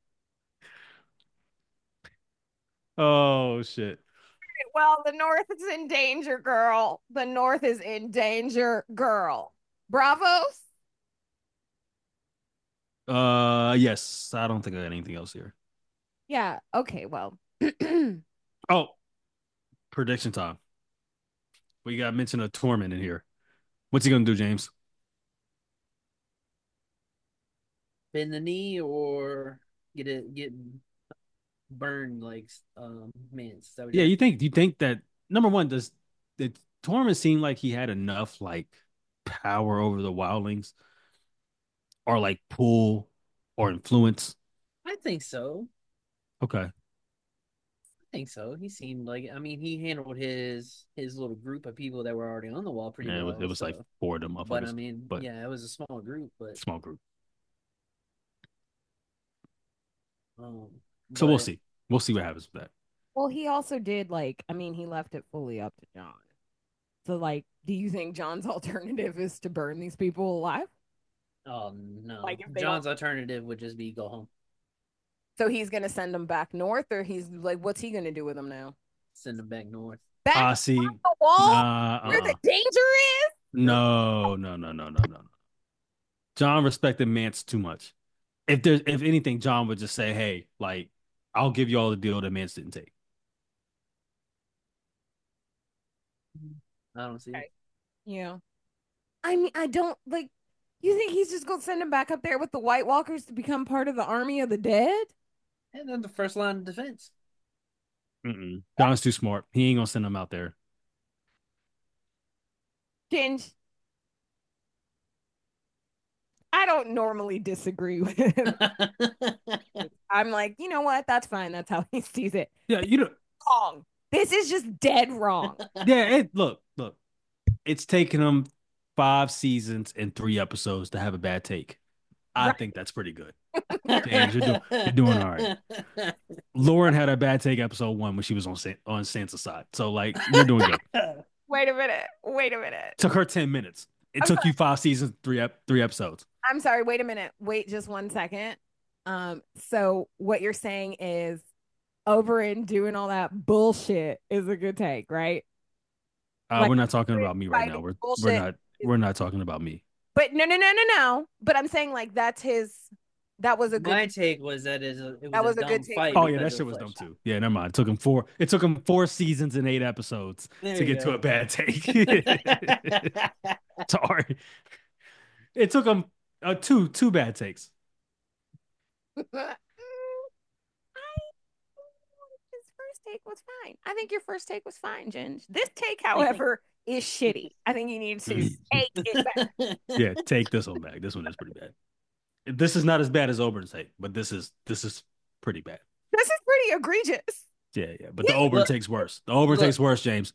Oh shit. Well, the North is in danger, girl. The North is in danger, girl. Bravos. Uh yes, I don't think I got anything else here. Yeah. Okay. Well, Oh, prediction time. We got mention of Torment in here. What's he gonna do, James? Bend the knee or get it get burned like um man. So Yeah, you think? Do you think that number one, does did Torment seem like he had enough like power over the wildlings, or like pull or influence? I think so. Okay, I think so. He seemed like I mean he handled his his little group of people that were already on the wall pretty yeah, it was well. it was like So, four of them but I motherfuckers, mean, but yeah, it was a small group, but small group. um, So we'll but see. We'll see what happens with that. well, he also did like, I mean, he left it fully up to John. So, like, do you think John's alternative is to burn these people alive? oh no, Like, if they don't, John's alternative would just be go home, so he's gonna send them back north, or he's like, what's he gonna do with them now? send him back north. Back Ah, uh, on see, the wall nah, where the uh-uh. danger is? No, no, no, no, no, no. John respected Mance too much. If there's if anything, John would just say, "Hey, like, I'll give you all the deal that Mance didn't take." I don't see it. Okay. Yeah. I mean, I don't like. You think he's just gonna send him back up there with the White Walkers to become part of the army of the dead? And then the first line of defense. Mm-mm. John's too smart. He ain't gonna send them out there. Ginge, I don't normally disagree with. I'm like, you know what? That's fine. That's how he sees it. Yeah, you know, Wrong. This is just dead wrong. yeah. It, look, look. It's taken them five seasons and three episodes to have a bad take. I Right. think that's pretty good. James, you're doing you're doing all right. Lauren had a bad take episode one when she was on on Sansa's side. So like you're doing good. Wait a minute. Wait a minute. Took her ten minutes. It I'm took sorry. you five seasons, three ep- three episodes. I'm sorry. Wait a minute. Wait just one second. Um, so what you're saying is Oberyn doing all that bullshit is a good take, right? Uh, Like we're not talking about me right fighting now. We're we're bullshit. not we're not talking about me. But no, no, no, no, no. But I'm saying like that's his. That was a good. My take was that is a, it was That a was a dumb good take fight for Oh me. yeah, that because of shit the was dumb flesh. too. Yeah, never mind. It took him four. It took him four seasons and eight episodes There to you get go. to a bad take. Sorry, it took him uh, two two bad takes. His first take was fine. I think your first take was fine, Ginge. This take, however, is shitty. I think you need to take it back. Yeah, take this one back. This one is pretty bad. This is not as bad as Obern's take, but this is this is pretty bad. This is pretty egregious. Yeah, yeah. But the Oburn Look, takes worse. The Oburn look. takes worse, James.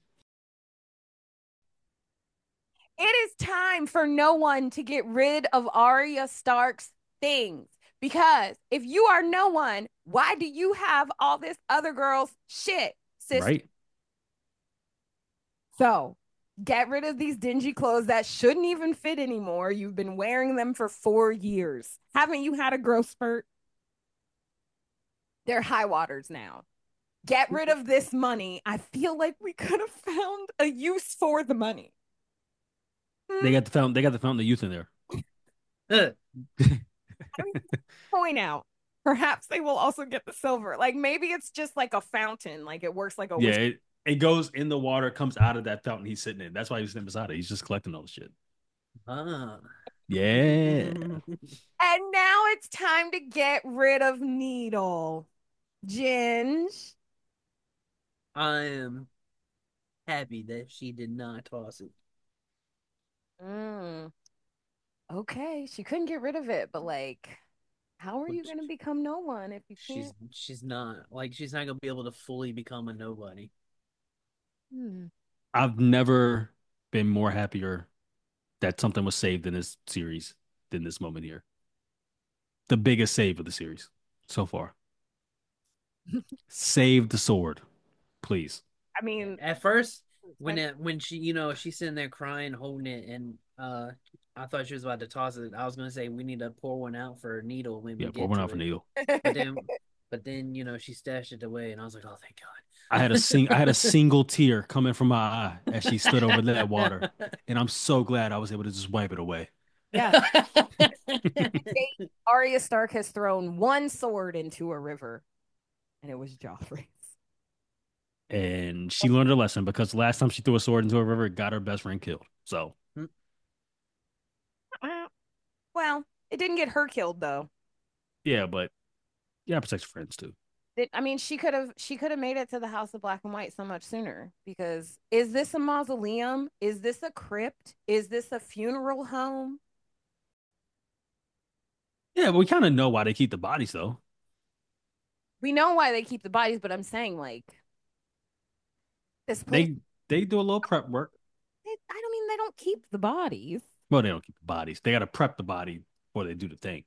It is time for no one to get rid of Arya Stark's things. Because if you are no one, why do you have all this other girl's shit, sister? Right? So get rid of these dingy clothes that shouldn't even fit anymore. You've been wearing them for four years. Haven't you had a growth spurt? They're high waters now. Get rid of this money. I feel like we could have found a use for the money. They got the fountain. They got the fountain of youth in there. Uh, Point out, perhaps they will also get the silver. Like maybe it's just like a fountain. Like it works like a Yeah, witch. it, it goes in the water, comes out of that fountain he's sitting in. That's why he's sitting beside it. He's just collecting all the shit. ah. Yeah. And now it's time to get rid of Needle. Ginge. I am happy that she did not toss it. Mm. Okay, she couldn't get rid of it, but like, how are you gonna become no one if you She's can't? she's not like she's not gonna be able to fully become a nobody. Hmm. I've never been more happier that something was saved in this series than this moment here. The biggest save of the series so far. Save the sword, please. I mean, At first, when it when she you know she's sitting there crying, holding it, and uh, I thought she was about to toss it. I was gonna say we need to pour one out for Needle when Yeah, we pour get one to out for it. Needle. But then, but then you know she stashed it away, and I was like, oh, thank God. I had a sing I had a single tear coming from my eye as she stood over that water. And I'm so glad I was able to just wipe it away. yeah. Arya Stark has thrown one sword into a river, and it was Joffrey's. And she learned her lesson because the last time she threw a sword into a river, it got her best friend killed. So, Well, it didn't get her killed though. yeah, but yeah, protect your friends too. It, I mean, she could have she could have made it to the House of Black and White so much sooner. Because is this a mausoleum? Is this a crypt? Is this a funeral home? Yeah, but we kind of know why they keep the bodies though. We know why they keep the bodies, but I'm saying like this place. They they do a little prep work. They, I don't mean they don't keep the bodies. Well, they don't keep the bodies. They got to prep the body before they do the thing.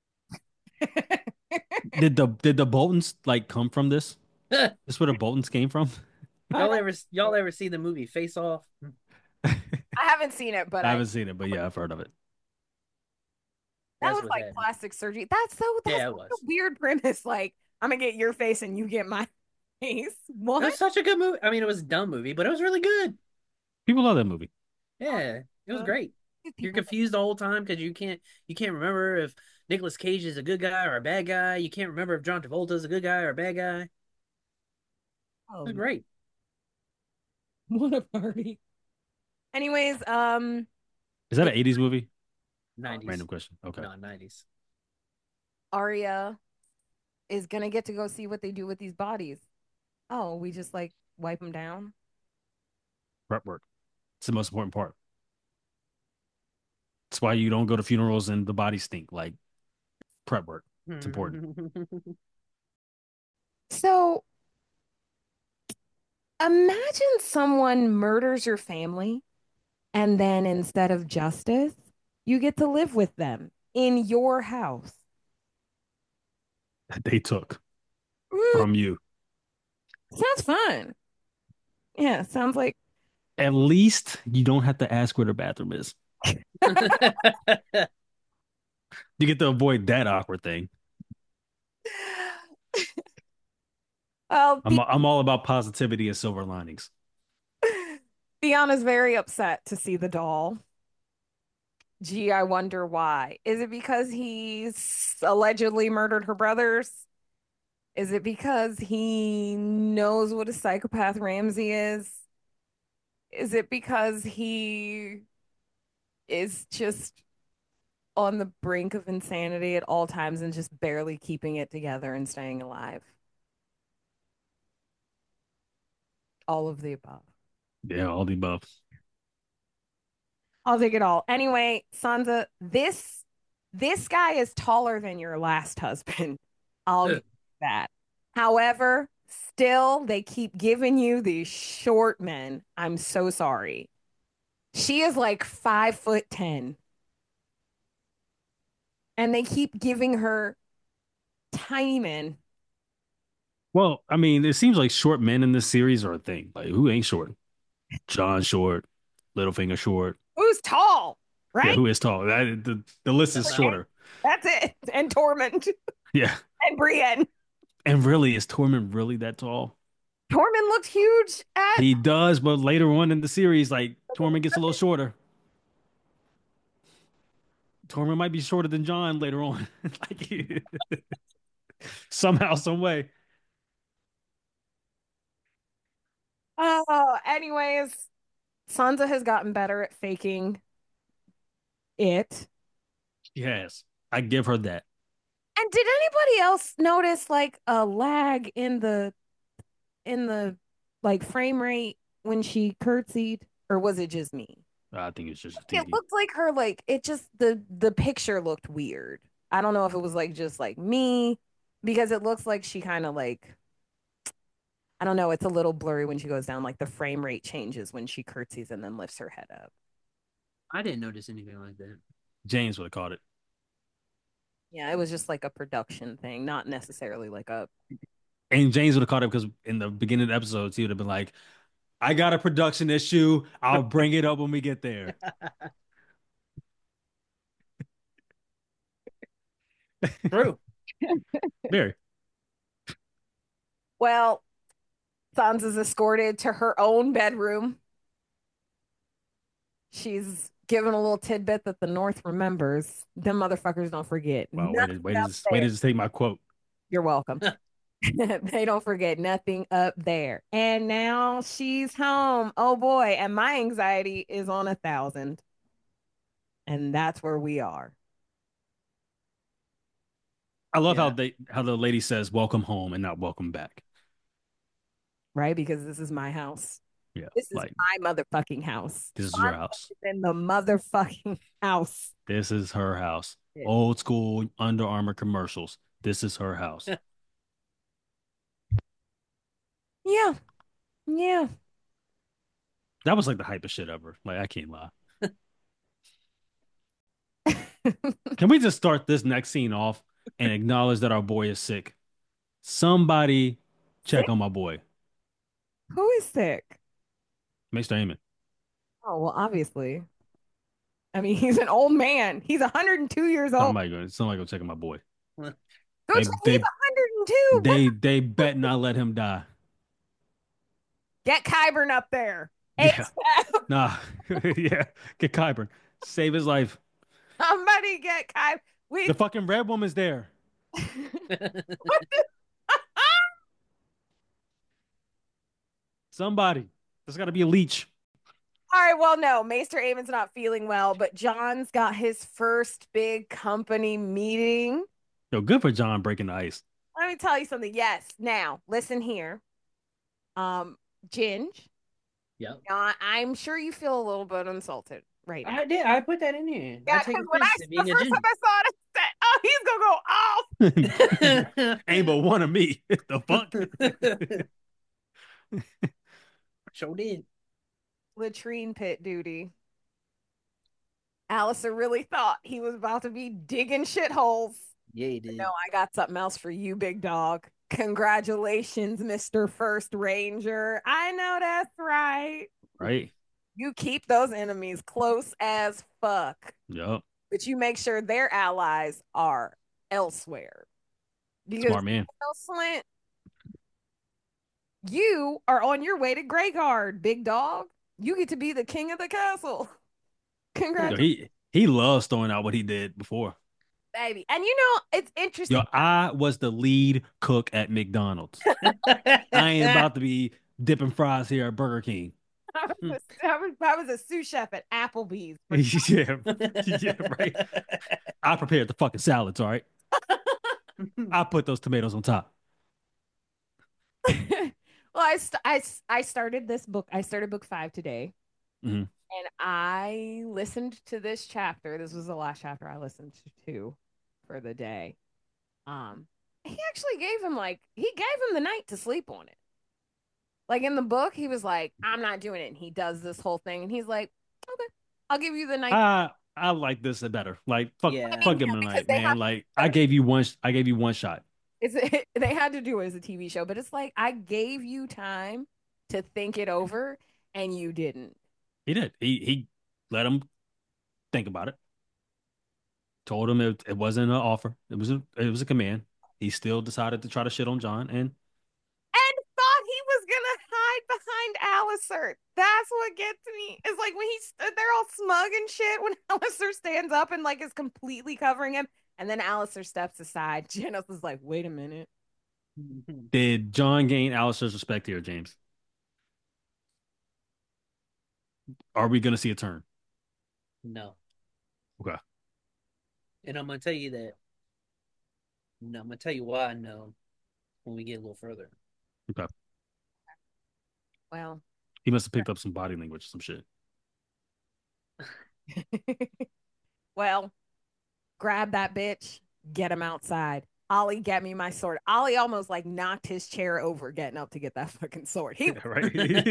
Did the did the Boltons like come from this? This where the Boltons came from? y'all ever y'all ever see the movie Face Off? I haven't seen it, but I I, haven't seen it, but yeah, I've heard of it. that That's was what like happened. plastic surgery. That's so that's Yeah, it such was. a weird premise. Like I'm gonna get your face and you get my face. It What? was such a good movie. I mean, it was a dumb movie, but it was really good. People love that movie. Yeah, it was Uh, great. You're People- confused the whole time because you can't you can't remember if Nicolas Cage is a good guy or a bad guy. You can't remember if John Travolta is a good guy or a bad guy. It Oh, was great. what a party. Anyways, um, Is that an eighties movie? nineties. Random question. Okay. No, nineties. Arya is gonna get to go see what they do with these bodies. Oh, we just like wipe them down. Prep work. It's the most important part. That's why you don't go to funerals and the bodies stink. Like prep work. It's important. So imagine someone murders your family and then instead of justice, you get to live with them in your house. That they took Mm, from you. sounds fun. Yeah, sounds like At least you don't have to ask where the bathroom is. You get to avoid that awkward thing. well, I'm I'm all about positivity and silver linings. Theon is very upset to see the doll. Gee, I wonder why. Is it because he's allegedly murdered her brothers? Is it because he knows what a psychopath Ramsay is? Is it because he is just on the brink of insanity at all times and just barely keeping it together and staying alive? All of the above. Yeah, all the above. I'll take it all. Anyway, Sansa, this this guy is taller than your last husband. I'll give you that. However, still they keep giving you these short men. I'm so sorry. She is like five foot ten. And they keep giving her tiny men. Well, I mean, it seems like short men in this series are a thing. Like, who ain't short? John short, Littlefinger short. Who's tall, Yeah, right? who is tall? That, the the list is shorter. That's it. And Tormund Yeah, and Brienne. and really, is Tormund really that tall? Tormund looked huge at. He does, but later on in the series, like Tormund gets a little shorter. Tormund might be shorter than John later on, like somehow, some way. Oh, anyways, Sansa has gotten better at faking it. Yes, I give her that. And did anybody else notice like a lag in the in the like frame rate when she curtsied, or was it just me? I think it's just It T V. looked like her like it just the the picture looked weird. I don't know if it was like just like me because it looks like she kind of like I don't know, it's a little blurry when she goes down like the frame rate changes when she curtsies and then lifts her head up. I didn't notice anything like that. James would have caught it. Yeah, it was just like a production thing, not necessarily like a And James would have caught it because in the beginning of the episodes, he would have been like, I got a production issue. I'll bring it up when we get there. True. Very. well, Sansa's escorted to her own bedroom. She's given a little tidbit that the North remembers. Them motherfuckers don't forget. Wow, way to, Nothing way to, up just, way to there. just take my quote. You're welcome. They don't forget nothing up there. And now she's home. Oh boy. And my anxiety is on a thousand. And that's where we are. I love how Yeah. they how the lady says welcome home and not welcome back. Right? Because this is my house. Yeah, This is like my motherfucking house. this is her Sansa house. is in the motherfucking house. This is her house. Yeah. Old school Under Armour commercials. This is her house. Yeah. Yeah. That was like the hypest shit ever. Like I can't lie. Can we just start this next scene off and acknowledge that our boy is sick? Somebody check Sick? on my boy, Who is sick? Mister Aemon. Oh, well, obviously. I mean, he's an old man. He's one hundred two years old. Somebody go. Somebody go check on my boy. Go They check, they he's one hundred two. they they bet not let him die. Get Kyburn up there. Yeah. ASAP. Nah. Yeah. Get Kyburn. Save his life. Somebody get Kyburn. We The fucking red woman's there. Somebody. There's got to be a leech. All right, well, no, Maester Aemon's not feeling well, but John's got his first big company meeting. Yo, good for John breaking the ice. Let me tell you something. Yes, now listen here. Um, Ginge. Yep. Now, I'm sure you feel a little bit insulted right now. I did. I put that in here. I Yeah, take because when I offense to the being a first time ginger. I saw it, I said, "Oh, he's gonna go off." Ain't but one of me. The fuck? Sure did. Latrine pit duty. Alistair really thought he was about to be digging shitholes. Yeah, he did. No, I got something else for you, big dog. Congratulations, Mister First Ranger. I know that's right. Right? You keep those enemies close as fuck, Yup. but you make sure their allies are elsewhere. Because Smart man. Slint, you are on your way to Greyguard, big dog. You get to be the king of the castle. Yo, Congratulations, he he loves throwing out what he did before. baby. And you know, it's Yo, interesting. I was the lead cook at McDonald's. I ain't about to be dipping fries here at Burger King. I was, a, I was, I was a sous chef at Applebee's. Yeah, yeah, right. I prepared the fucking salads, all right? I put those tomatoes on top. Well, I, st- I, I started this book. I started book five today. Mhm. And I listened to this chapter. This was the last chapter I listened to for the day. Um, he actually gave him like he gave him the night to sleep on it. Like in the book, he was like, "I'm not doing it." And he does this whole thing, and he's like, "Okay, I'll give you the night." I I like this better. Like fuck, Yeah. I mean, fuck him yeah, because tonight, they man. have Like I gave you one, I gave you one shot. it's they had to do it as a T V show, but it's like I gave you time to think it over, and you didn't. He did. He he let him think about it. Told him it, it wasn't an offer. It was a it was a command. He still decided to try to shit on John, and And thought he was gonna hide behind Alistair. That's what gets me. It's like when he's they're all smug and shit when Alistair stands up and like is completely covering him, and then Alistair steps aside. Janos is like, "Wait a minute." did John gain Alistair's respect here, James? Are we gonna see a turn? No. Okay. And I'm gonna tell you that. No, I'm gonna tell you why I know when we get a little further. Okay. Well, He must have picked up some body language, some shit. well, grab that bitch, get him outside. Ollie, get me my sword. Ollie almost like knocked his chair over getting up to get that fucking sword. He Right?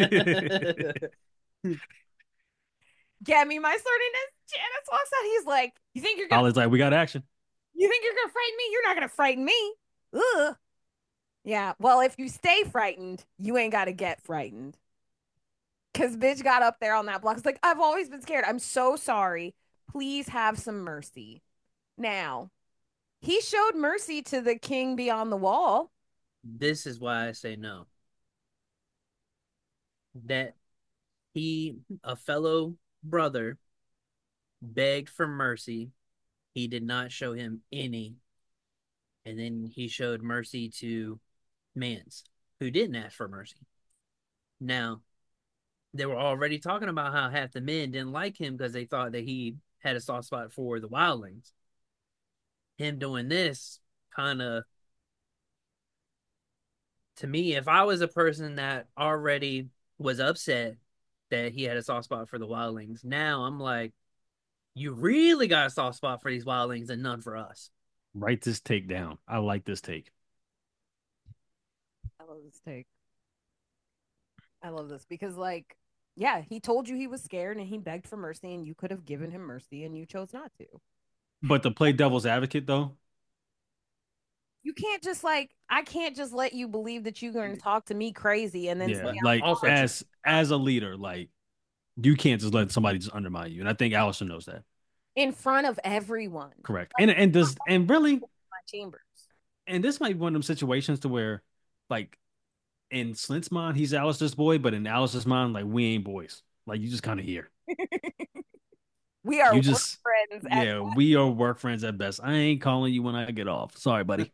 get me my sword, and as Janice walks out, he's like, "You think you're gonna Ollie's like, we got action. you think you're gonna frighten me? You're not gonna frighten me." Ugh. Yeah. Well, if you stay frightened, you ain't gotta get frightened. Cause bitch got up there on that block. It's like, I've always been scared. I'm so sorry. Please have some mercy. Now, he showed mercy to the king beyond the wall. This is why I say no. That he, a fellow brother, begged for mercy. He did not show him any. And then he showed mercy to Mance, who didn't ask for mercy. Now, they were already talking about how half the men didn't like him because they thought that he had a soft spot for the wildlings. Him doing this kind of, to me, if I was a person that already was upset that he had a soft spot for the wildlings, now I'm like, you really got a soft spot for these wildlings and none for us. Write this take down. I like this take. I love this take. I love this because, like, yeah, he told you he was scared and he begged for mercy, and you could have given him mercy, and you chose not to. But to play devil's advocate, though, You can't just like I can't just let you believe that you're going to talk to me crazy and then yeah, say I'm like also as as a leader, like you can't just let somebody just undermine you. And I think Alistair knows that. in front of everyone. Correct. And and does and really, My chambers. and this might be one of them situations to where, like, in Slint's mind, he's Alistair's boy, but in Alistair's mind, like, we ain't boys. Like, you just kind of here. We are You work just, friends. At yeah, we are work friends at best. I ain't calling you when I get off. Sorry, buddy.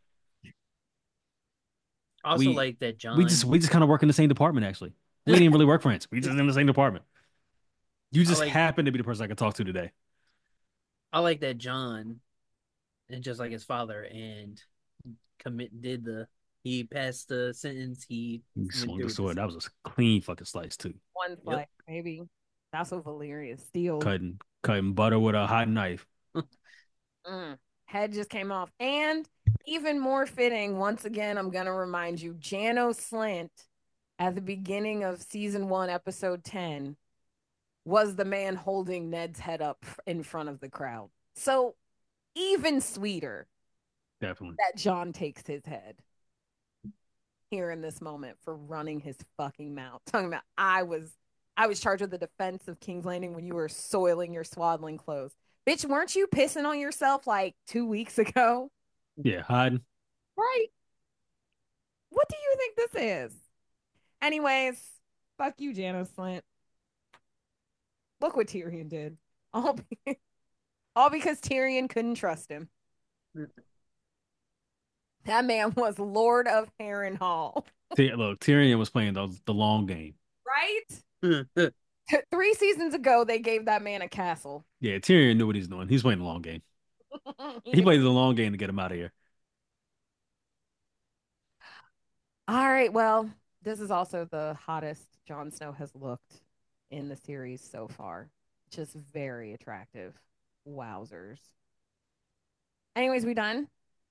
Also, We like that John. we just we just kind of work in the same department. Actually, we didn't really work friends. We just in the same department. You I just like happen to be the person I can talk to today. I like that John, and just like his father, and commit did the he passed the sentence. He He went swung through the with sword. this. That was a clean fucking slice too. one Yep. flight, maybe. That's what Valerius steals. Cutting Cutting butter with a hot knife. Mm. Head just came off. And even more fitting, once again, I'm going to remind you, Jano Slant at the beginning of season one, episode ten, was the man holding Ned's head up in front of the crowd. So even sweeter Definitely. that John takes his head here in this moment for running his fucking mouth. Talking about I was I was charged with the defense of King's Landing when you were soiling your swaddling clothes. Bitch, weren't you pissing on yourself like two weeks ago? Yeah, hiding. Right. What do you think this is? Anyways, fuck you, Janos Slant. Look what Tyrion did. All, be- all because Tyrion couldn't trust him. That man was Lord of Harrenhal. Ty- Look, Tyrion was playing the, the long game. Right? Three seasons ago, they gave that man a castle. Yeah, Tyrion knew what he's doing. He's playing the long game. He played the long game to get him out of here. All right, well, this is also the hottest Jon Snow has looked in the series so far. Just very attractive. Wowzers. Anyways, we done?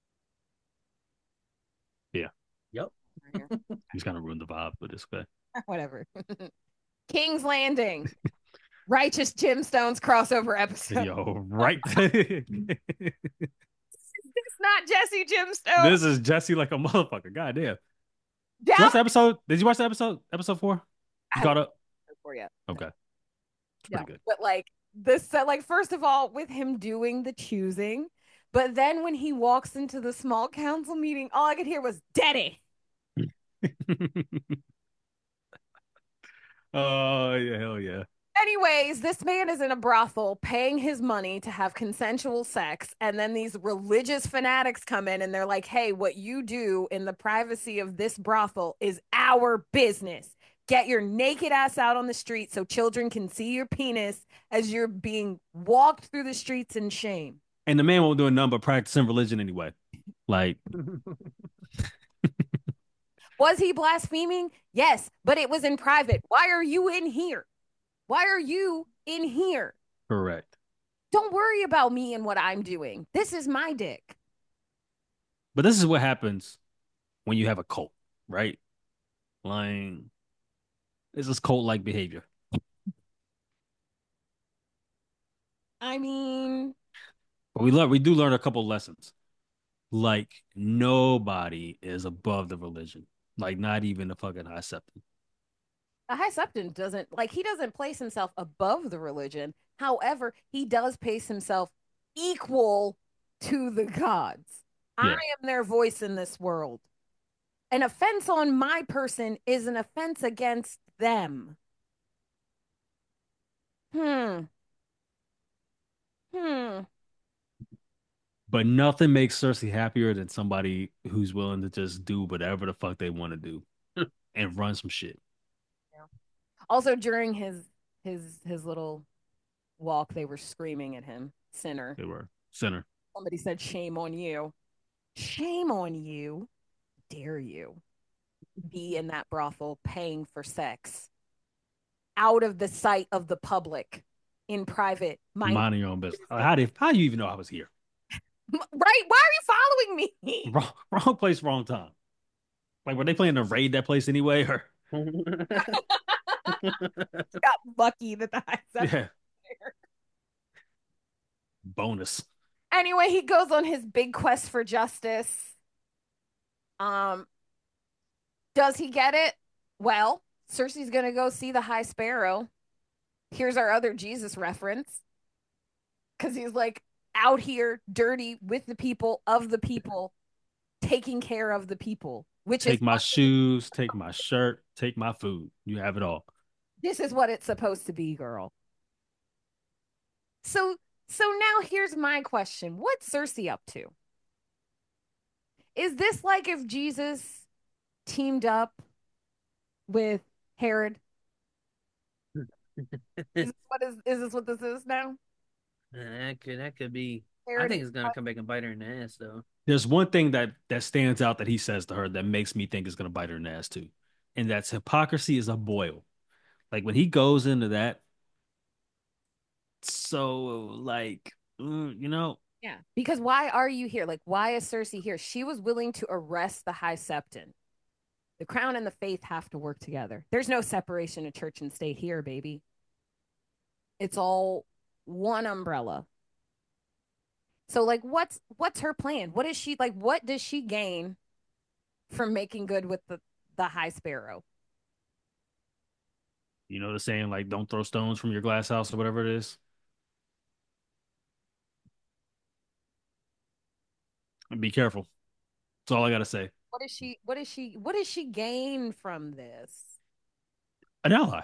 Yeah. Yep. He's kind of ruined the vibe, but it's okay. Whatever. King's Landing. Righteous Gemstones crossover episode. Yo, right. It's not Jesse Gemstone. This is Jesse like a motherfucker. Goddamn. Did Yeah. you watch the episode? Did you watch the episode? Episode four? You caught up? For you. Okay. It's Yeah. pretty good. But like this, like first of all, with him doing the choosing, but then when he walks into the small council meeting, all I could hear was "Daddy." Oh yeah, hell yeah. Anyways, this man is in a brothel paying his money to have consensual sex. And then these religious fanatics come in and they're like, hey, what you do in the privacy of this brothel is our business. Get your naked ass out on the street so children can see your penis as you're being walked through the streets in shame. And the man won't do a number practicing religion anyway. Like, was he blaspheming? Yes, but it was in private. Why are you in here? Why are you in here? correct. Don't worry about me and what I'm doing. This is my dick. But this is what happens when you have a cult, right? Like, this is cult-like behavior. I mean, But we learn, we do learn a couple lessons. Like, nobody is above the religion. Like, not even the fucking High Septon. a High Septon doesn't like he doesn't place himself above the religion. However, he does place himself equal to the gods. Yeah. I am their voice in this world. An offense on my person is an offense against them. Hmm. Hmm. But nothing makes Cersei happier than somebody who's willing to just do whatever the fuck they want to do and run some shit. Also, during his his his little walk, they were screaming at him, sinner. They were sinner. Somebody said, "Shame on you! Shame on you! Dare you be in that brothel paying for sex out of the sight of the public in private? Mind- Minding your own business. How did how do you even know I was here? Right? Why are you following me? Wrong, wrong place, wrong time. Like, were they planning to raid that place anyway? Or Got lucky that the high Septon yeah, bonus. Anyway, he goes on his big quest for justice. Um, does he get it? Well, Cersei's gonna go see the High Sparrow. Here's our other Jesus reference. Because he's like out here dirty with the people, of the people, taking care of the people. Which Take is my shoes, take my shirt, take my food. You have it all. this is what it's supposed to be, girl. So so now here's my question. What's Cersei up to? Is this like if Jesus teamed up with Herod? Is this what is is this what this is now? that could that could be. Herod I think it's gonna come back and bite her in the ass, though. There's one thing that that stands out that he says to her that makes me think it's gonna bite her in the ass too, and that's hypocrisy is a boil. Like when he goes into that, So like, mm, you know, Yeah. Because why are you here? Like, why is Cersei here? She was willing to arrest the High Septon. The crown and the faith have to work together. There's no separation of church and state here, baby. It's all one umbrella. So like what's what's her plan? What is she like what does she gain from making good with the the High Sparrow? you know the saying like don't throw stones from your glass house or whatever it is. And be careful. That's all I gotta say. What is she what is she what does she gain from this? An ally.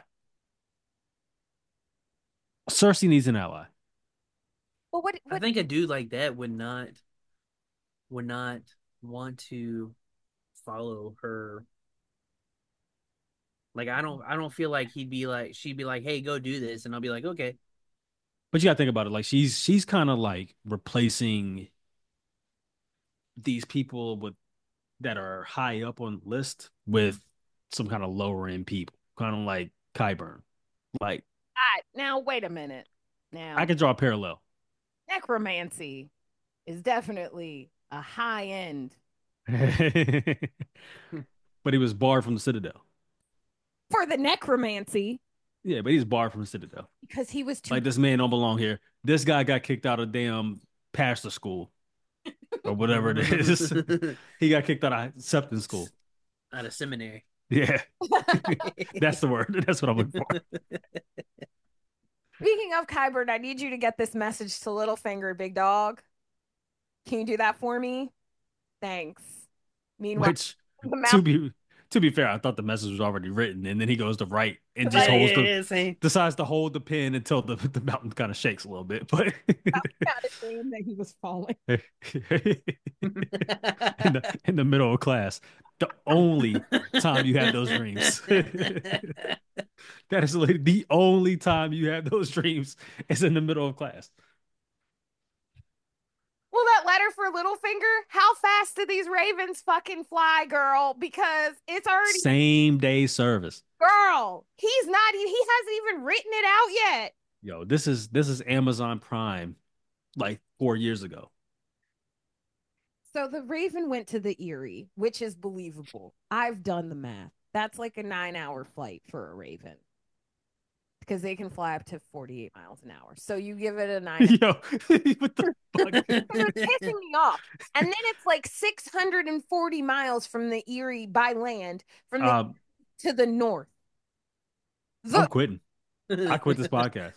Cersei needs an ally. Well, what I what think a dude like that would not would not want to follow her. Like I don't I don't feel like he'd be like she'd be like, "Hey, go do this." And I'll be like, "Okay." But you gotta think about it. Like she's she's kind of like replacing these people with that are high up on the list with some kind of lower end people, kind of like Qyburn. Like God, now wait a minute. I Now, could draw a parallel. necromancy is definitely a high end But he was barred from the Citadel. for the necromancy Yeah, but he's barred from the Citadel. because he was too Like this man don't belong here. This guy got kicked out of damn pastor school or whatever it is. He got kicked out of Septon school. Out of seminary. Yeah, that's the word. That's what I'm looking for. Speaking of Qyburn, I need you to get this message to Littlefinger, big dog. Can you do that for me? Thanks. Meanwhile, Which, the to mouth. be to be fair, I thought the message was already written, and then he goes to write and just Yeah, holds yeah, the yeah, same. decides to hold the pen until the the mountain kind of shakes a little bit. But Had a dream that he was falling. in the in the middle of class, the only time you have those dreams. That is literally the only time you have those dreams is in the middle of class. Well, that letter for Littlefinger, how fast do these ravens fucking fly, girl? Because it's already Same day service. girl. He's not. e- He hasn't even written it out yet. Yo, this is this is Amazon Prime, like four years ago. So the Raven went to the Erie, which is believable. I've done the math. That's like a nine-hour flight for a Raven because they can fly up to forty-eight miles an hour. So you give it a nine. Yo, what the fuck? They're pissing me off. And then it's like six hundred forty miles from the Erie by land from the Um, to the north. The I'm quitting. I quit this podcast.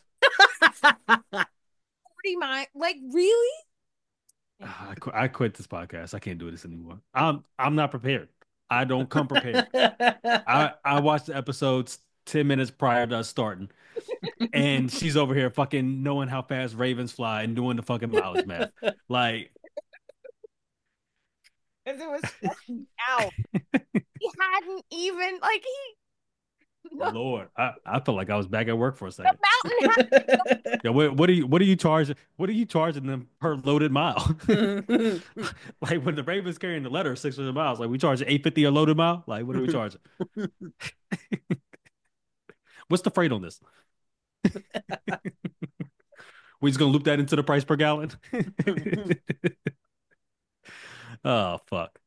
forty miles, like really? I quit, I quit this podcast. I can't do this anymore. I'm I'm not prepared. I don't come prepared. I I watched the episodes ten minutes prior to us starting, and she's over here fucking knowing how fast ravens fly and doing the fucking mileage math. Like, Because it was stressing out. He hadn't even like he Lord, I, I felt like I was back at work for a second. the mountain had Yo, what, what are you what are you charging? What are you charging them per loaded mile? Like when the Ravens carrying the letter six hundred miles, like we charge eight fifty a loaded mile. Like what are we charging? What's the freight on this? We just gonna loop that into the price per gallon? Oh fuck.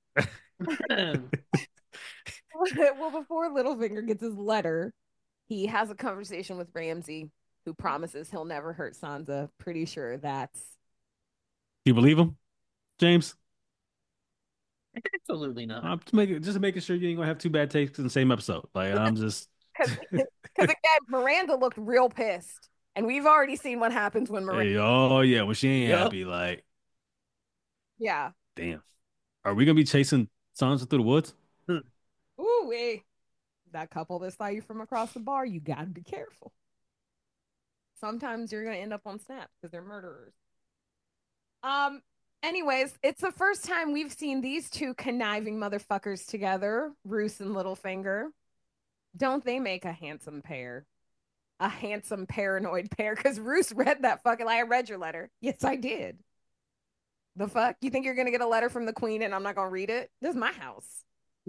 well, before Littlefinger gets his letter, he has a conversation with Ramsay, who promises he'll never hurt Sansa. Pretty sure that's You believe him, James? Absolutely not. I'm just making just making sure you ain't gonna have two bad takes in the same episode. Like I'm just because again, Miranda looked real pissed, and we've already seen what happens when Miranda. hey, oh yeah, when she ain't Yep. happy, like Yeah. damn. Are we gonna be chasing Sansa through the woods? Ooh, wee. That couple that saw you from across the bar, you gotta be careful. Sometimes you're gonna end up on snaps because they're murderers. Um. Anyways, it's the first time we've seen these two conniving motherfuckers together, Roose and Littlefinger. Don't they make a handsome pair? A handsome paranoid pair? Because Roose read that fucking. Like, I read your letter. Yes, I did. The fuck? You think you're gonna get a letter from the queen and I'm not gonna read it? This is my house.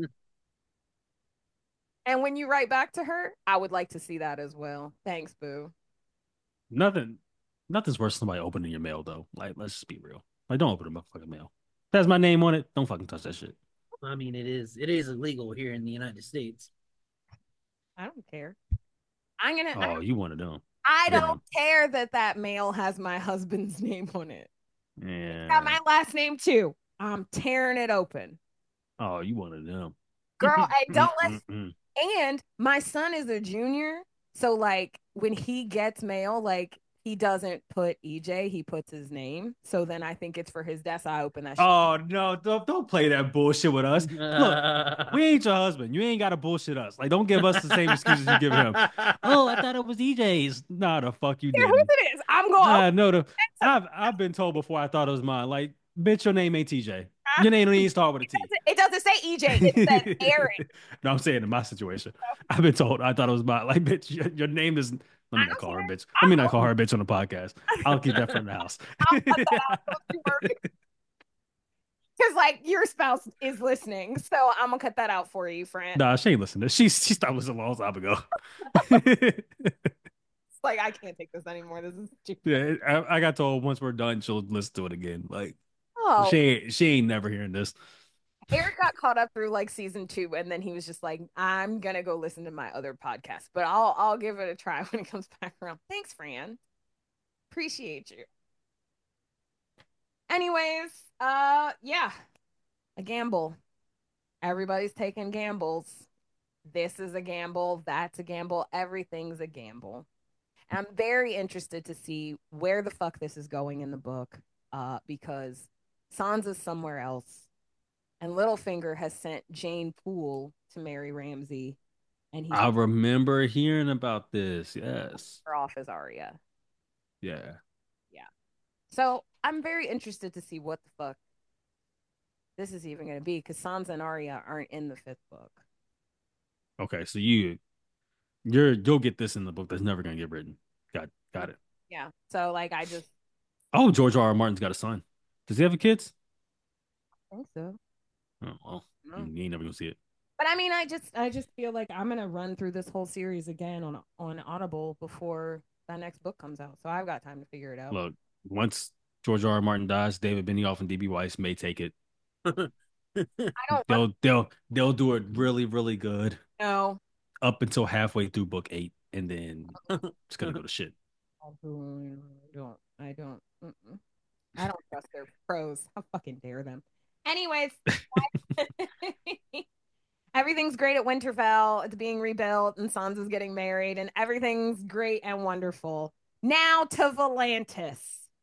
And when you write back to her, I would like to see that as well. Thanks, boo. Nothing. Nothing's worse than somebody opening your mail though. Like, let's just be real. Like, don't open a motherfucking mail. If it has my name on it, don't fucking touch that shit. I mean, it is it is illegal here in the United States. I don't care. I'm gonna. I, Oh, you want to know? I Yeah. don't care that that mail has my husband's name on it. It's got my Yeah. last name too. I'm tearing it open, Oh, you want to know? girl. I don't let. Mm-mm-mm. And my son is a junior, so like when he gets mail, like he doesn't put E J, he puts his name. So then I think it's for his desk. I open that shit. Oh no! Don't don't play that bullshit with us. Look, we ain't your husband. You ain't got to bullshit us. Like, don't give us the same excuses you give him. Oh, I thought it was E J's. Nah, the fuck you Care whose didn't. it is. I'm going. I to know the. open I've I've been told before. I thought it was mine. Like, bitch, your name ain't T J. Your name don't even start with a T. it doesn't say E J. It says Aaron. No, I'm saying in my situation, I've been told. I thought it was mine. Like, bitch, your, your name is. Let I me not don't call her a care. bitch. Let me I'm not call going. her a bitch on the podcast. I'll keep that from the house. I'll cut that out. Don't you worry. Because like your spouse is listening, so I'm gonna cut that out for you, friend. Nah, she ain't listening. She she stopped listening a long time ago. It's like I can't take this anymore. This is stupid. Yeah, I, I got told once we're done, she'll listen to it again. Like, Oh, she ain't she ain't never hearing this. Eric got caught up through like season two, and then he was just like, "I'm gonna go listen to my other podcast, but I'll I'll give it a try when it comes back around." Thanks, Fran. Appreciate you. Anyways, uh, yeah, a gamble. Everybody's taking gambles. This is a gamble. That's a gamble. Everything's a gamble. And I'm very interested to see where the fuck this is going in the book, uh, because Sansa's somewhere else, and Littlefinger has sent Jane Poole to marry Ramsay, and he's I remember hearing about this. Yes. her off as Arya. Yeah. Yeah. So I'm very interested to see what the fuck this is even going to be, because Sansa and Arya aren't in the fifth book. Okay, so you you're you'll get this in the book that's never gonna get written. Got got it. Yeah. So like I just Oh, George R. R. Martin's got a son. Does he have kids? think so. Oh well, No. you ain't never gonna see it. But I mean, I just I just feel like I'm gonna run through this whole series again on on Audible before that next book comes out. So I've got time to figure it out. Look, once George R. R. Martin dies, David Benioff and D B. Weiss may take it. I don't They'll they'll they'll do it really really good know. up until halfway through book eight, and then it's gonna go to shit. I don't. I don't. Mm-mm. I don't trust their pros. How fucking dare them? Anyways, everything's great at Winterfell. It's being rebuilt, and Sansa's getting married, and everything's great and wonderful. Now to Volantis,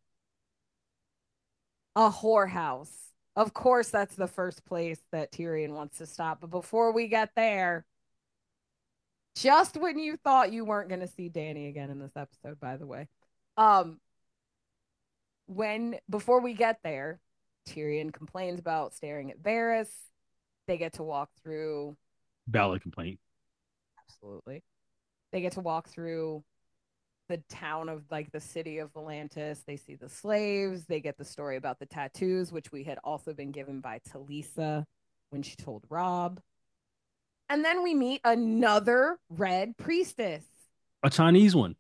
a whorehouse. Of course, that's the first place that Tyrion wants to stop. But before we get there, just when you thought you weren't going to see Dany again in this episode, by the way, um, when before we get there, Tyrion complains about staring at Varys. They get to walk through. Valid complaint. Absolutely. They get to walk through the town of like the city of Volantis. They see the slaves. They get the story about the tattoos, which we had also been given by Talisa when she told Rob. And then we meet another red priestess. A Chinese one.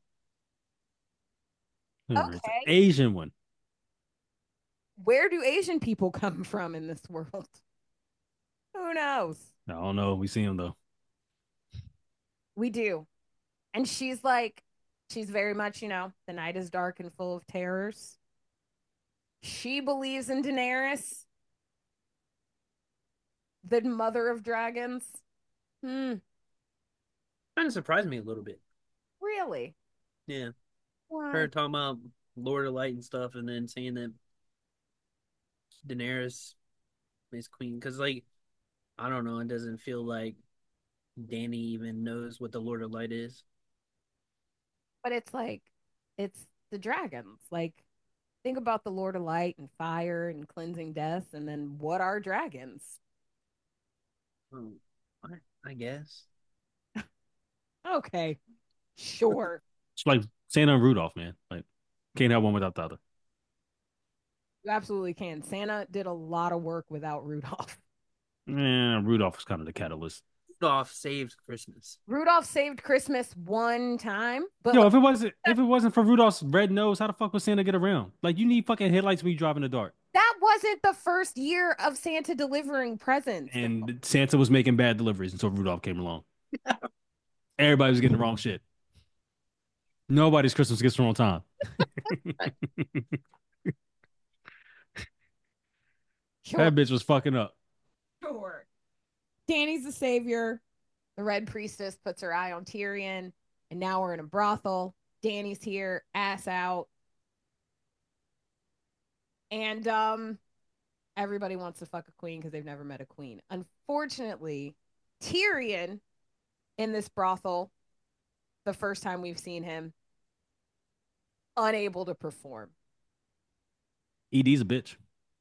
Okay. It's an Asian one. Where do Asian people come from in this world? Who knows? I don't know. We see him though. We do. And she's like, she's very much, you know, the night is dark and full of terrors. She believes in Daenerys, the mother of dragons. Hmm. Kind of surprised me a little bit. Really? Yeah. Why? Her talking about Lord of Light and stuff, and then saying that Daenerys is queen. Because, like, I don't know, it doesn't feel like Dany even knows what the Lord of Light is. But it's like, it's the dragons. Like, think about the Lord of Light and fire and cleansing death, and then what are dragons? Oh, I, I guess. Okay, sure. It's like Santa and Rudolph, man. Like, can't have one without the other. You absolutely can. Santa did a lot of work without Rudolph. Yeah, Rudolph was kind of the catalyst. Rudolph saved Christmas. Rudolph saved Christmas one time, but Yo, like if it wasn't if it wasn't for Rudolph's red nose, how the fuck would Santa get around? Like, you need fucking headlights when you drive in the dark. that wasn't the first year of Santa delivering presents. And Santa was making bad deliveries until Rudolph came along. Everybody was getting the wrong shit. Nobody's Christmas gets on time. Sure. That bitch was fucking up. Sure. Danny's the savior. The Red Priestess puts her eye on Tyrion, and now we're in a brothel. Danny's here, ass out. And um, everybody wants to fuck a queen because they've never met a queen. Unfortunately, Tyrion in this brothel, the first time we've seen him, unable to perform. E D's a bitch.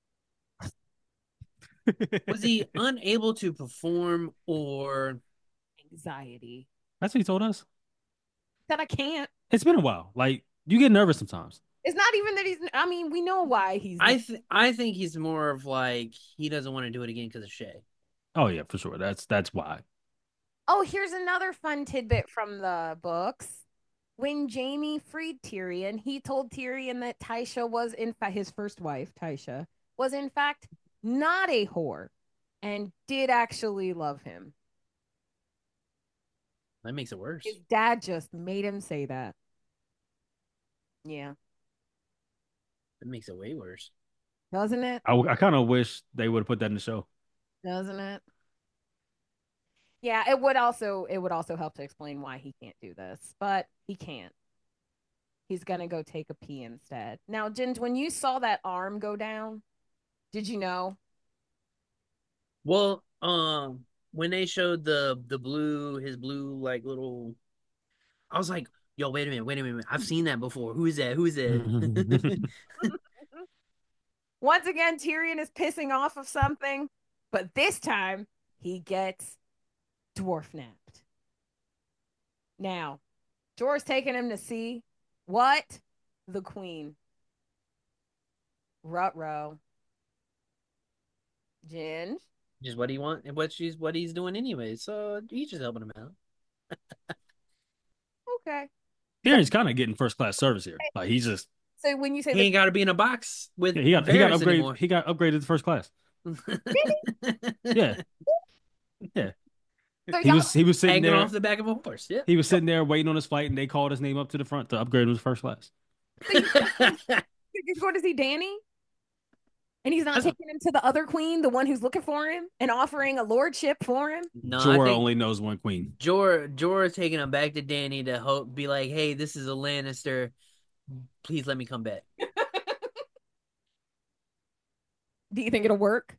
Was he unable to perform or Anxiety. That's what he told us. That I can't. It's been a while. Like, you get nervous sometimes. It's not even that he's. I mean, we know why he's. I th- I think he's more of like he doesn't want to do it again because of Shay. Oh yeah, for sure. That's that's why. Oh, here's another fun tidbit from the books. When Jaime freed Tyrion, he told Tyrion that Tysha was, in fact, his first wife, Tysha, was in fact not a whore and did actually love him. That makes it worse. His dad just made him say that. Yeah. That makes it way worse. Doesn't it? I, I kind of wish they would have put that in the show. Doesn't it? Yeah, it would also it would also help to explain why he can't do this, but he can't. He's gonna go take a pee instead. Now, Jins, when you saw that arm go down, did you know? Well, um, when they showed the the blue, his blue like little, I was like, "Yo, wait a minute, wait a minute! I've seen that before. Who is that? Who is that?" Once again, Tyrion is pissing off of something, but this time he gets dwarf napped. Now, Jorah's taking him to see what? The queen. Rut-row. Jin. Just what he want and what she's what he's doing anyway. So he's just helping him out. Okay. Tyrion's kind of getting first class service here. Like, he's just So when you say He the ain't got to be in a box with yeah, he got he got Varys upgraded. anymore. He got upgraded to first class. Yeah, yeah. so He y'all, was he was sitting Hanging there. off the back of a horse. Yeah. He was sitting there waiting on his flight, and they called his name up to the front to upgrade him to first class. you're going to see Danny? And he's not That's- taking him to the other queen, the one who's looking for him and offering a lordship for him? No, I Jorah think only knows one queen. Jorah Jorah taking him back to Danny to hope be like, hey, this is a Lannister. Please let me come back. Do you think it'll work?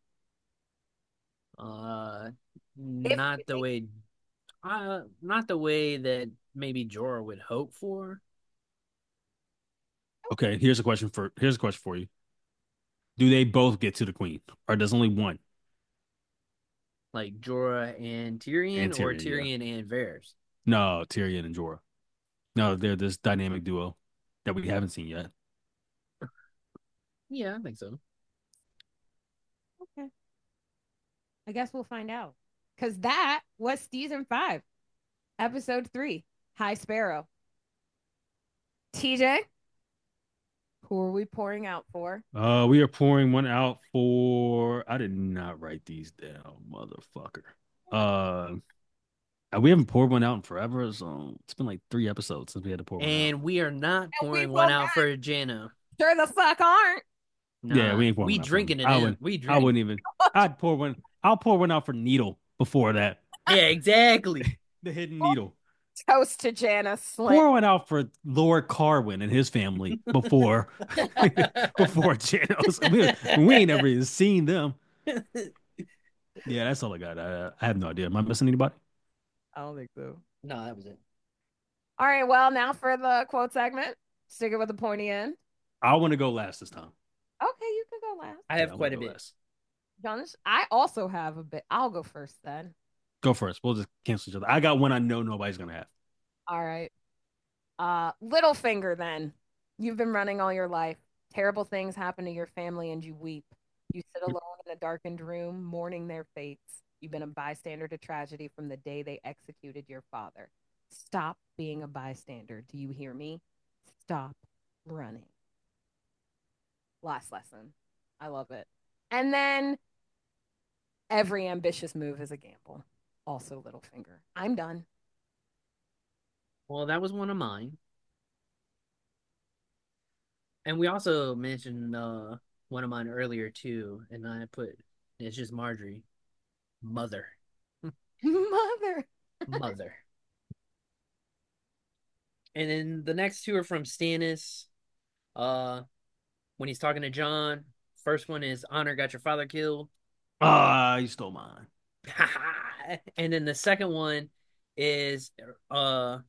Uh, If- not the way, uh, not the way that maybe Jorah would hope for. Okay, here's a question for here's a question for you. Do they both get to the queen, or does only one? Like Jorah and Tyrion, And or Tyrion, Tyrion and Varys. No, Tyrion and Jorah. No, they're this dynamic duo that we haven't seen yet. Yeah, I think so. Okay. I guess we'll find out. Because that was season five, episode three, High Sparrow. T J, who are we pouring out for? Uh, we are pouring one out for. I did not write these down, motherfucker. Uh, uh, we haven't poured one out in forever, so it's been like three episodes since we had to pour one out. And we are not we pouring will one out not. for Jana. Sure the fuck aren't. Yeah, we ain't pouring we one out for drinking him. it I in. wouldn't- We I drink. wouldn't even. I'd pour one. I'll pour one out for Needle before that. Yeah, exactly. The hidden needle. Toast to Janice Slim. Pour one out for Lord Carwin and his family before before Janos. We, we ain't ever even seen them. Yeah, that's all I got. I, I have no idea. Am I missing anybody? I don't think so. No, that was it. All right, well, now for the quote segment. Stick it with the pointy end. I want to go last this time. Okay, you can go last. I have Yeah, I quite a wanna go bit. last. Jonas, I also have a bit. I'll go first then. Go first. We'll just cancel each other. I got one I know nobody's gonna have. All right. Uh, Littlefinger, then. You've been running all your life. Terrible things happen to your family and you weep. You sit alone in a darkened room, mourning their fates. You've been a bystander to tragedy from the day they executed your father. Stop being a bystander. Do you hear me? Stop running. Last lesson. I love it. And then every ambitious move is a gamble. Also, Littlefinger. I'm done. Well, that was one of mine. And we also mentioned uh, one of mine earlier too, and I put it's just Marjorie, mother, Mother. mother. And then the next two are from Stannis. Uh, when he's talking to Jon, first one is Honor got your father killed. Ah, you stole mine. And then the second one is uh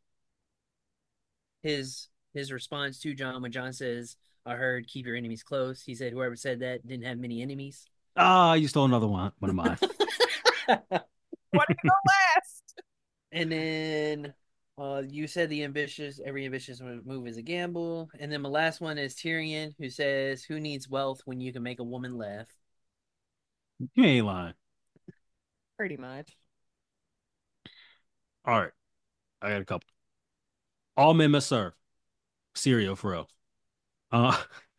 his his response to Jon when Jon says, I heard keep your enemies close. He said whoever said that didn't have many enemies. Ah, you stole another one. One of mine. What did go last? And then uh you said the ambitious every ambitious move is a gamble. And then my last one is Tyrion, who says, who needs wealth when you can make a woman laugh? You ain't lying. Pretty much. All right. I got a couple. All men must serve. Cereal for real. Uh,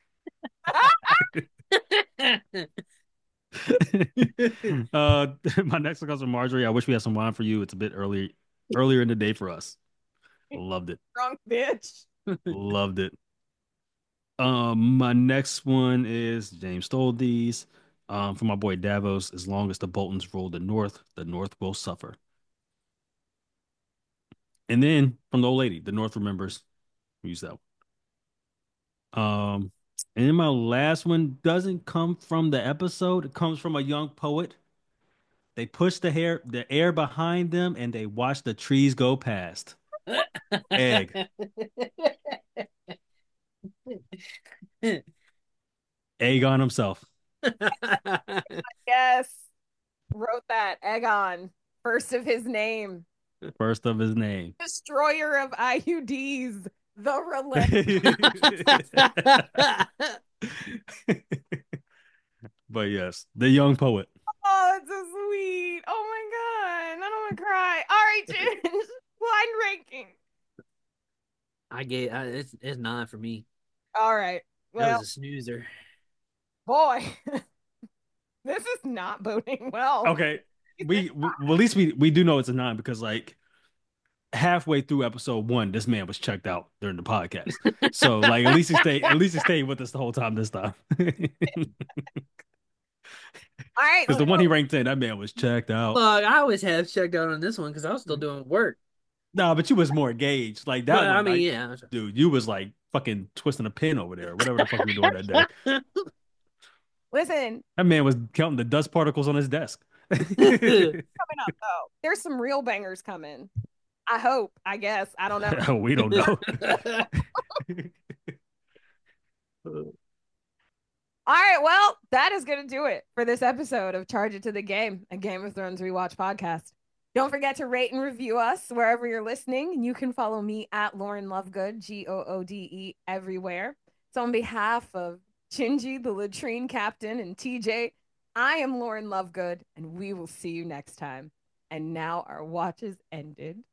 uh, my next one comes from Marjorie. I wish we had some wine for you. It's a bit early, earlier in the day for us. Loved it. Drunk bitch. Loved it. Um, my next one is James stole these. Um, from my boy Davos. As long as the Boltons rule the North, the North will suffer. And then from the old lady, the North remembers. We use that one. Um, and then my last one doesn't come from the episode. It comes from a young poet. They push the hair, the air behind them, and they watch the trees go past. Egg. Aegon himself. Yes. Wrote that. Aegon. First of his name. First of his name. Destroyer of I U Ds. The relentless. But yes, the young poet. Oh, that's so sweet. Oh my God. I don't want to cry. All right, James. Line ranking. I get I, it's it's nine for me. All right. That Well, was a snoozer. boy, this is not boding well. Okay. We, we well, at least we we do know it's a nine because like halfway through episode one, this man was checked out during the podcast. So like at least he stayed at least he stayed with us the whole time this time. All right. Because the one he ranked in, that man was checked out. Look, I always have checked out on this one because I was still doing work. Nah, but you was more engaged. Like that Well, one, I mean, like, yeah. dude, you was like fucking twisting a pin over there, whatever the fuck you were doing that day. Listen, That man was counting the dust particles on his desk. coming up though. There's some real bangers coming. I hope. I guess. I don't know. We don't know. All right. Well, that is going to do it for this episode of Charge It to the Game, a Game of Thrones rewatch podcast. Don't forget to rate and review us wherever you're listening. And you can follow me at Lauren Lovegood, G O O D E, everywhere. So, on behalf of Chingy, the latrine captain, and T J, I am Lauren Lovegood, and we will see you next time. And now our watch is ended.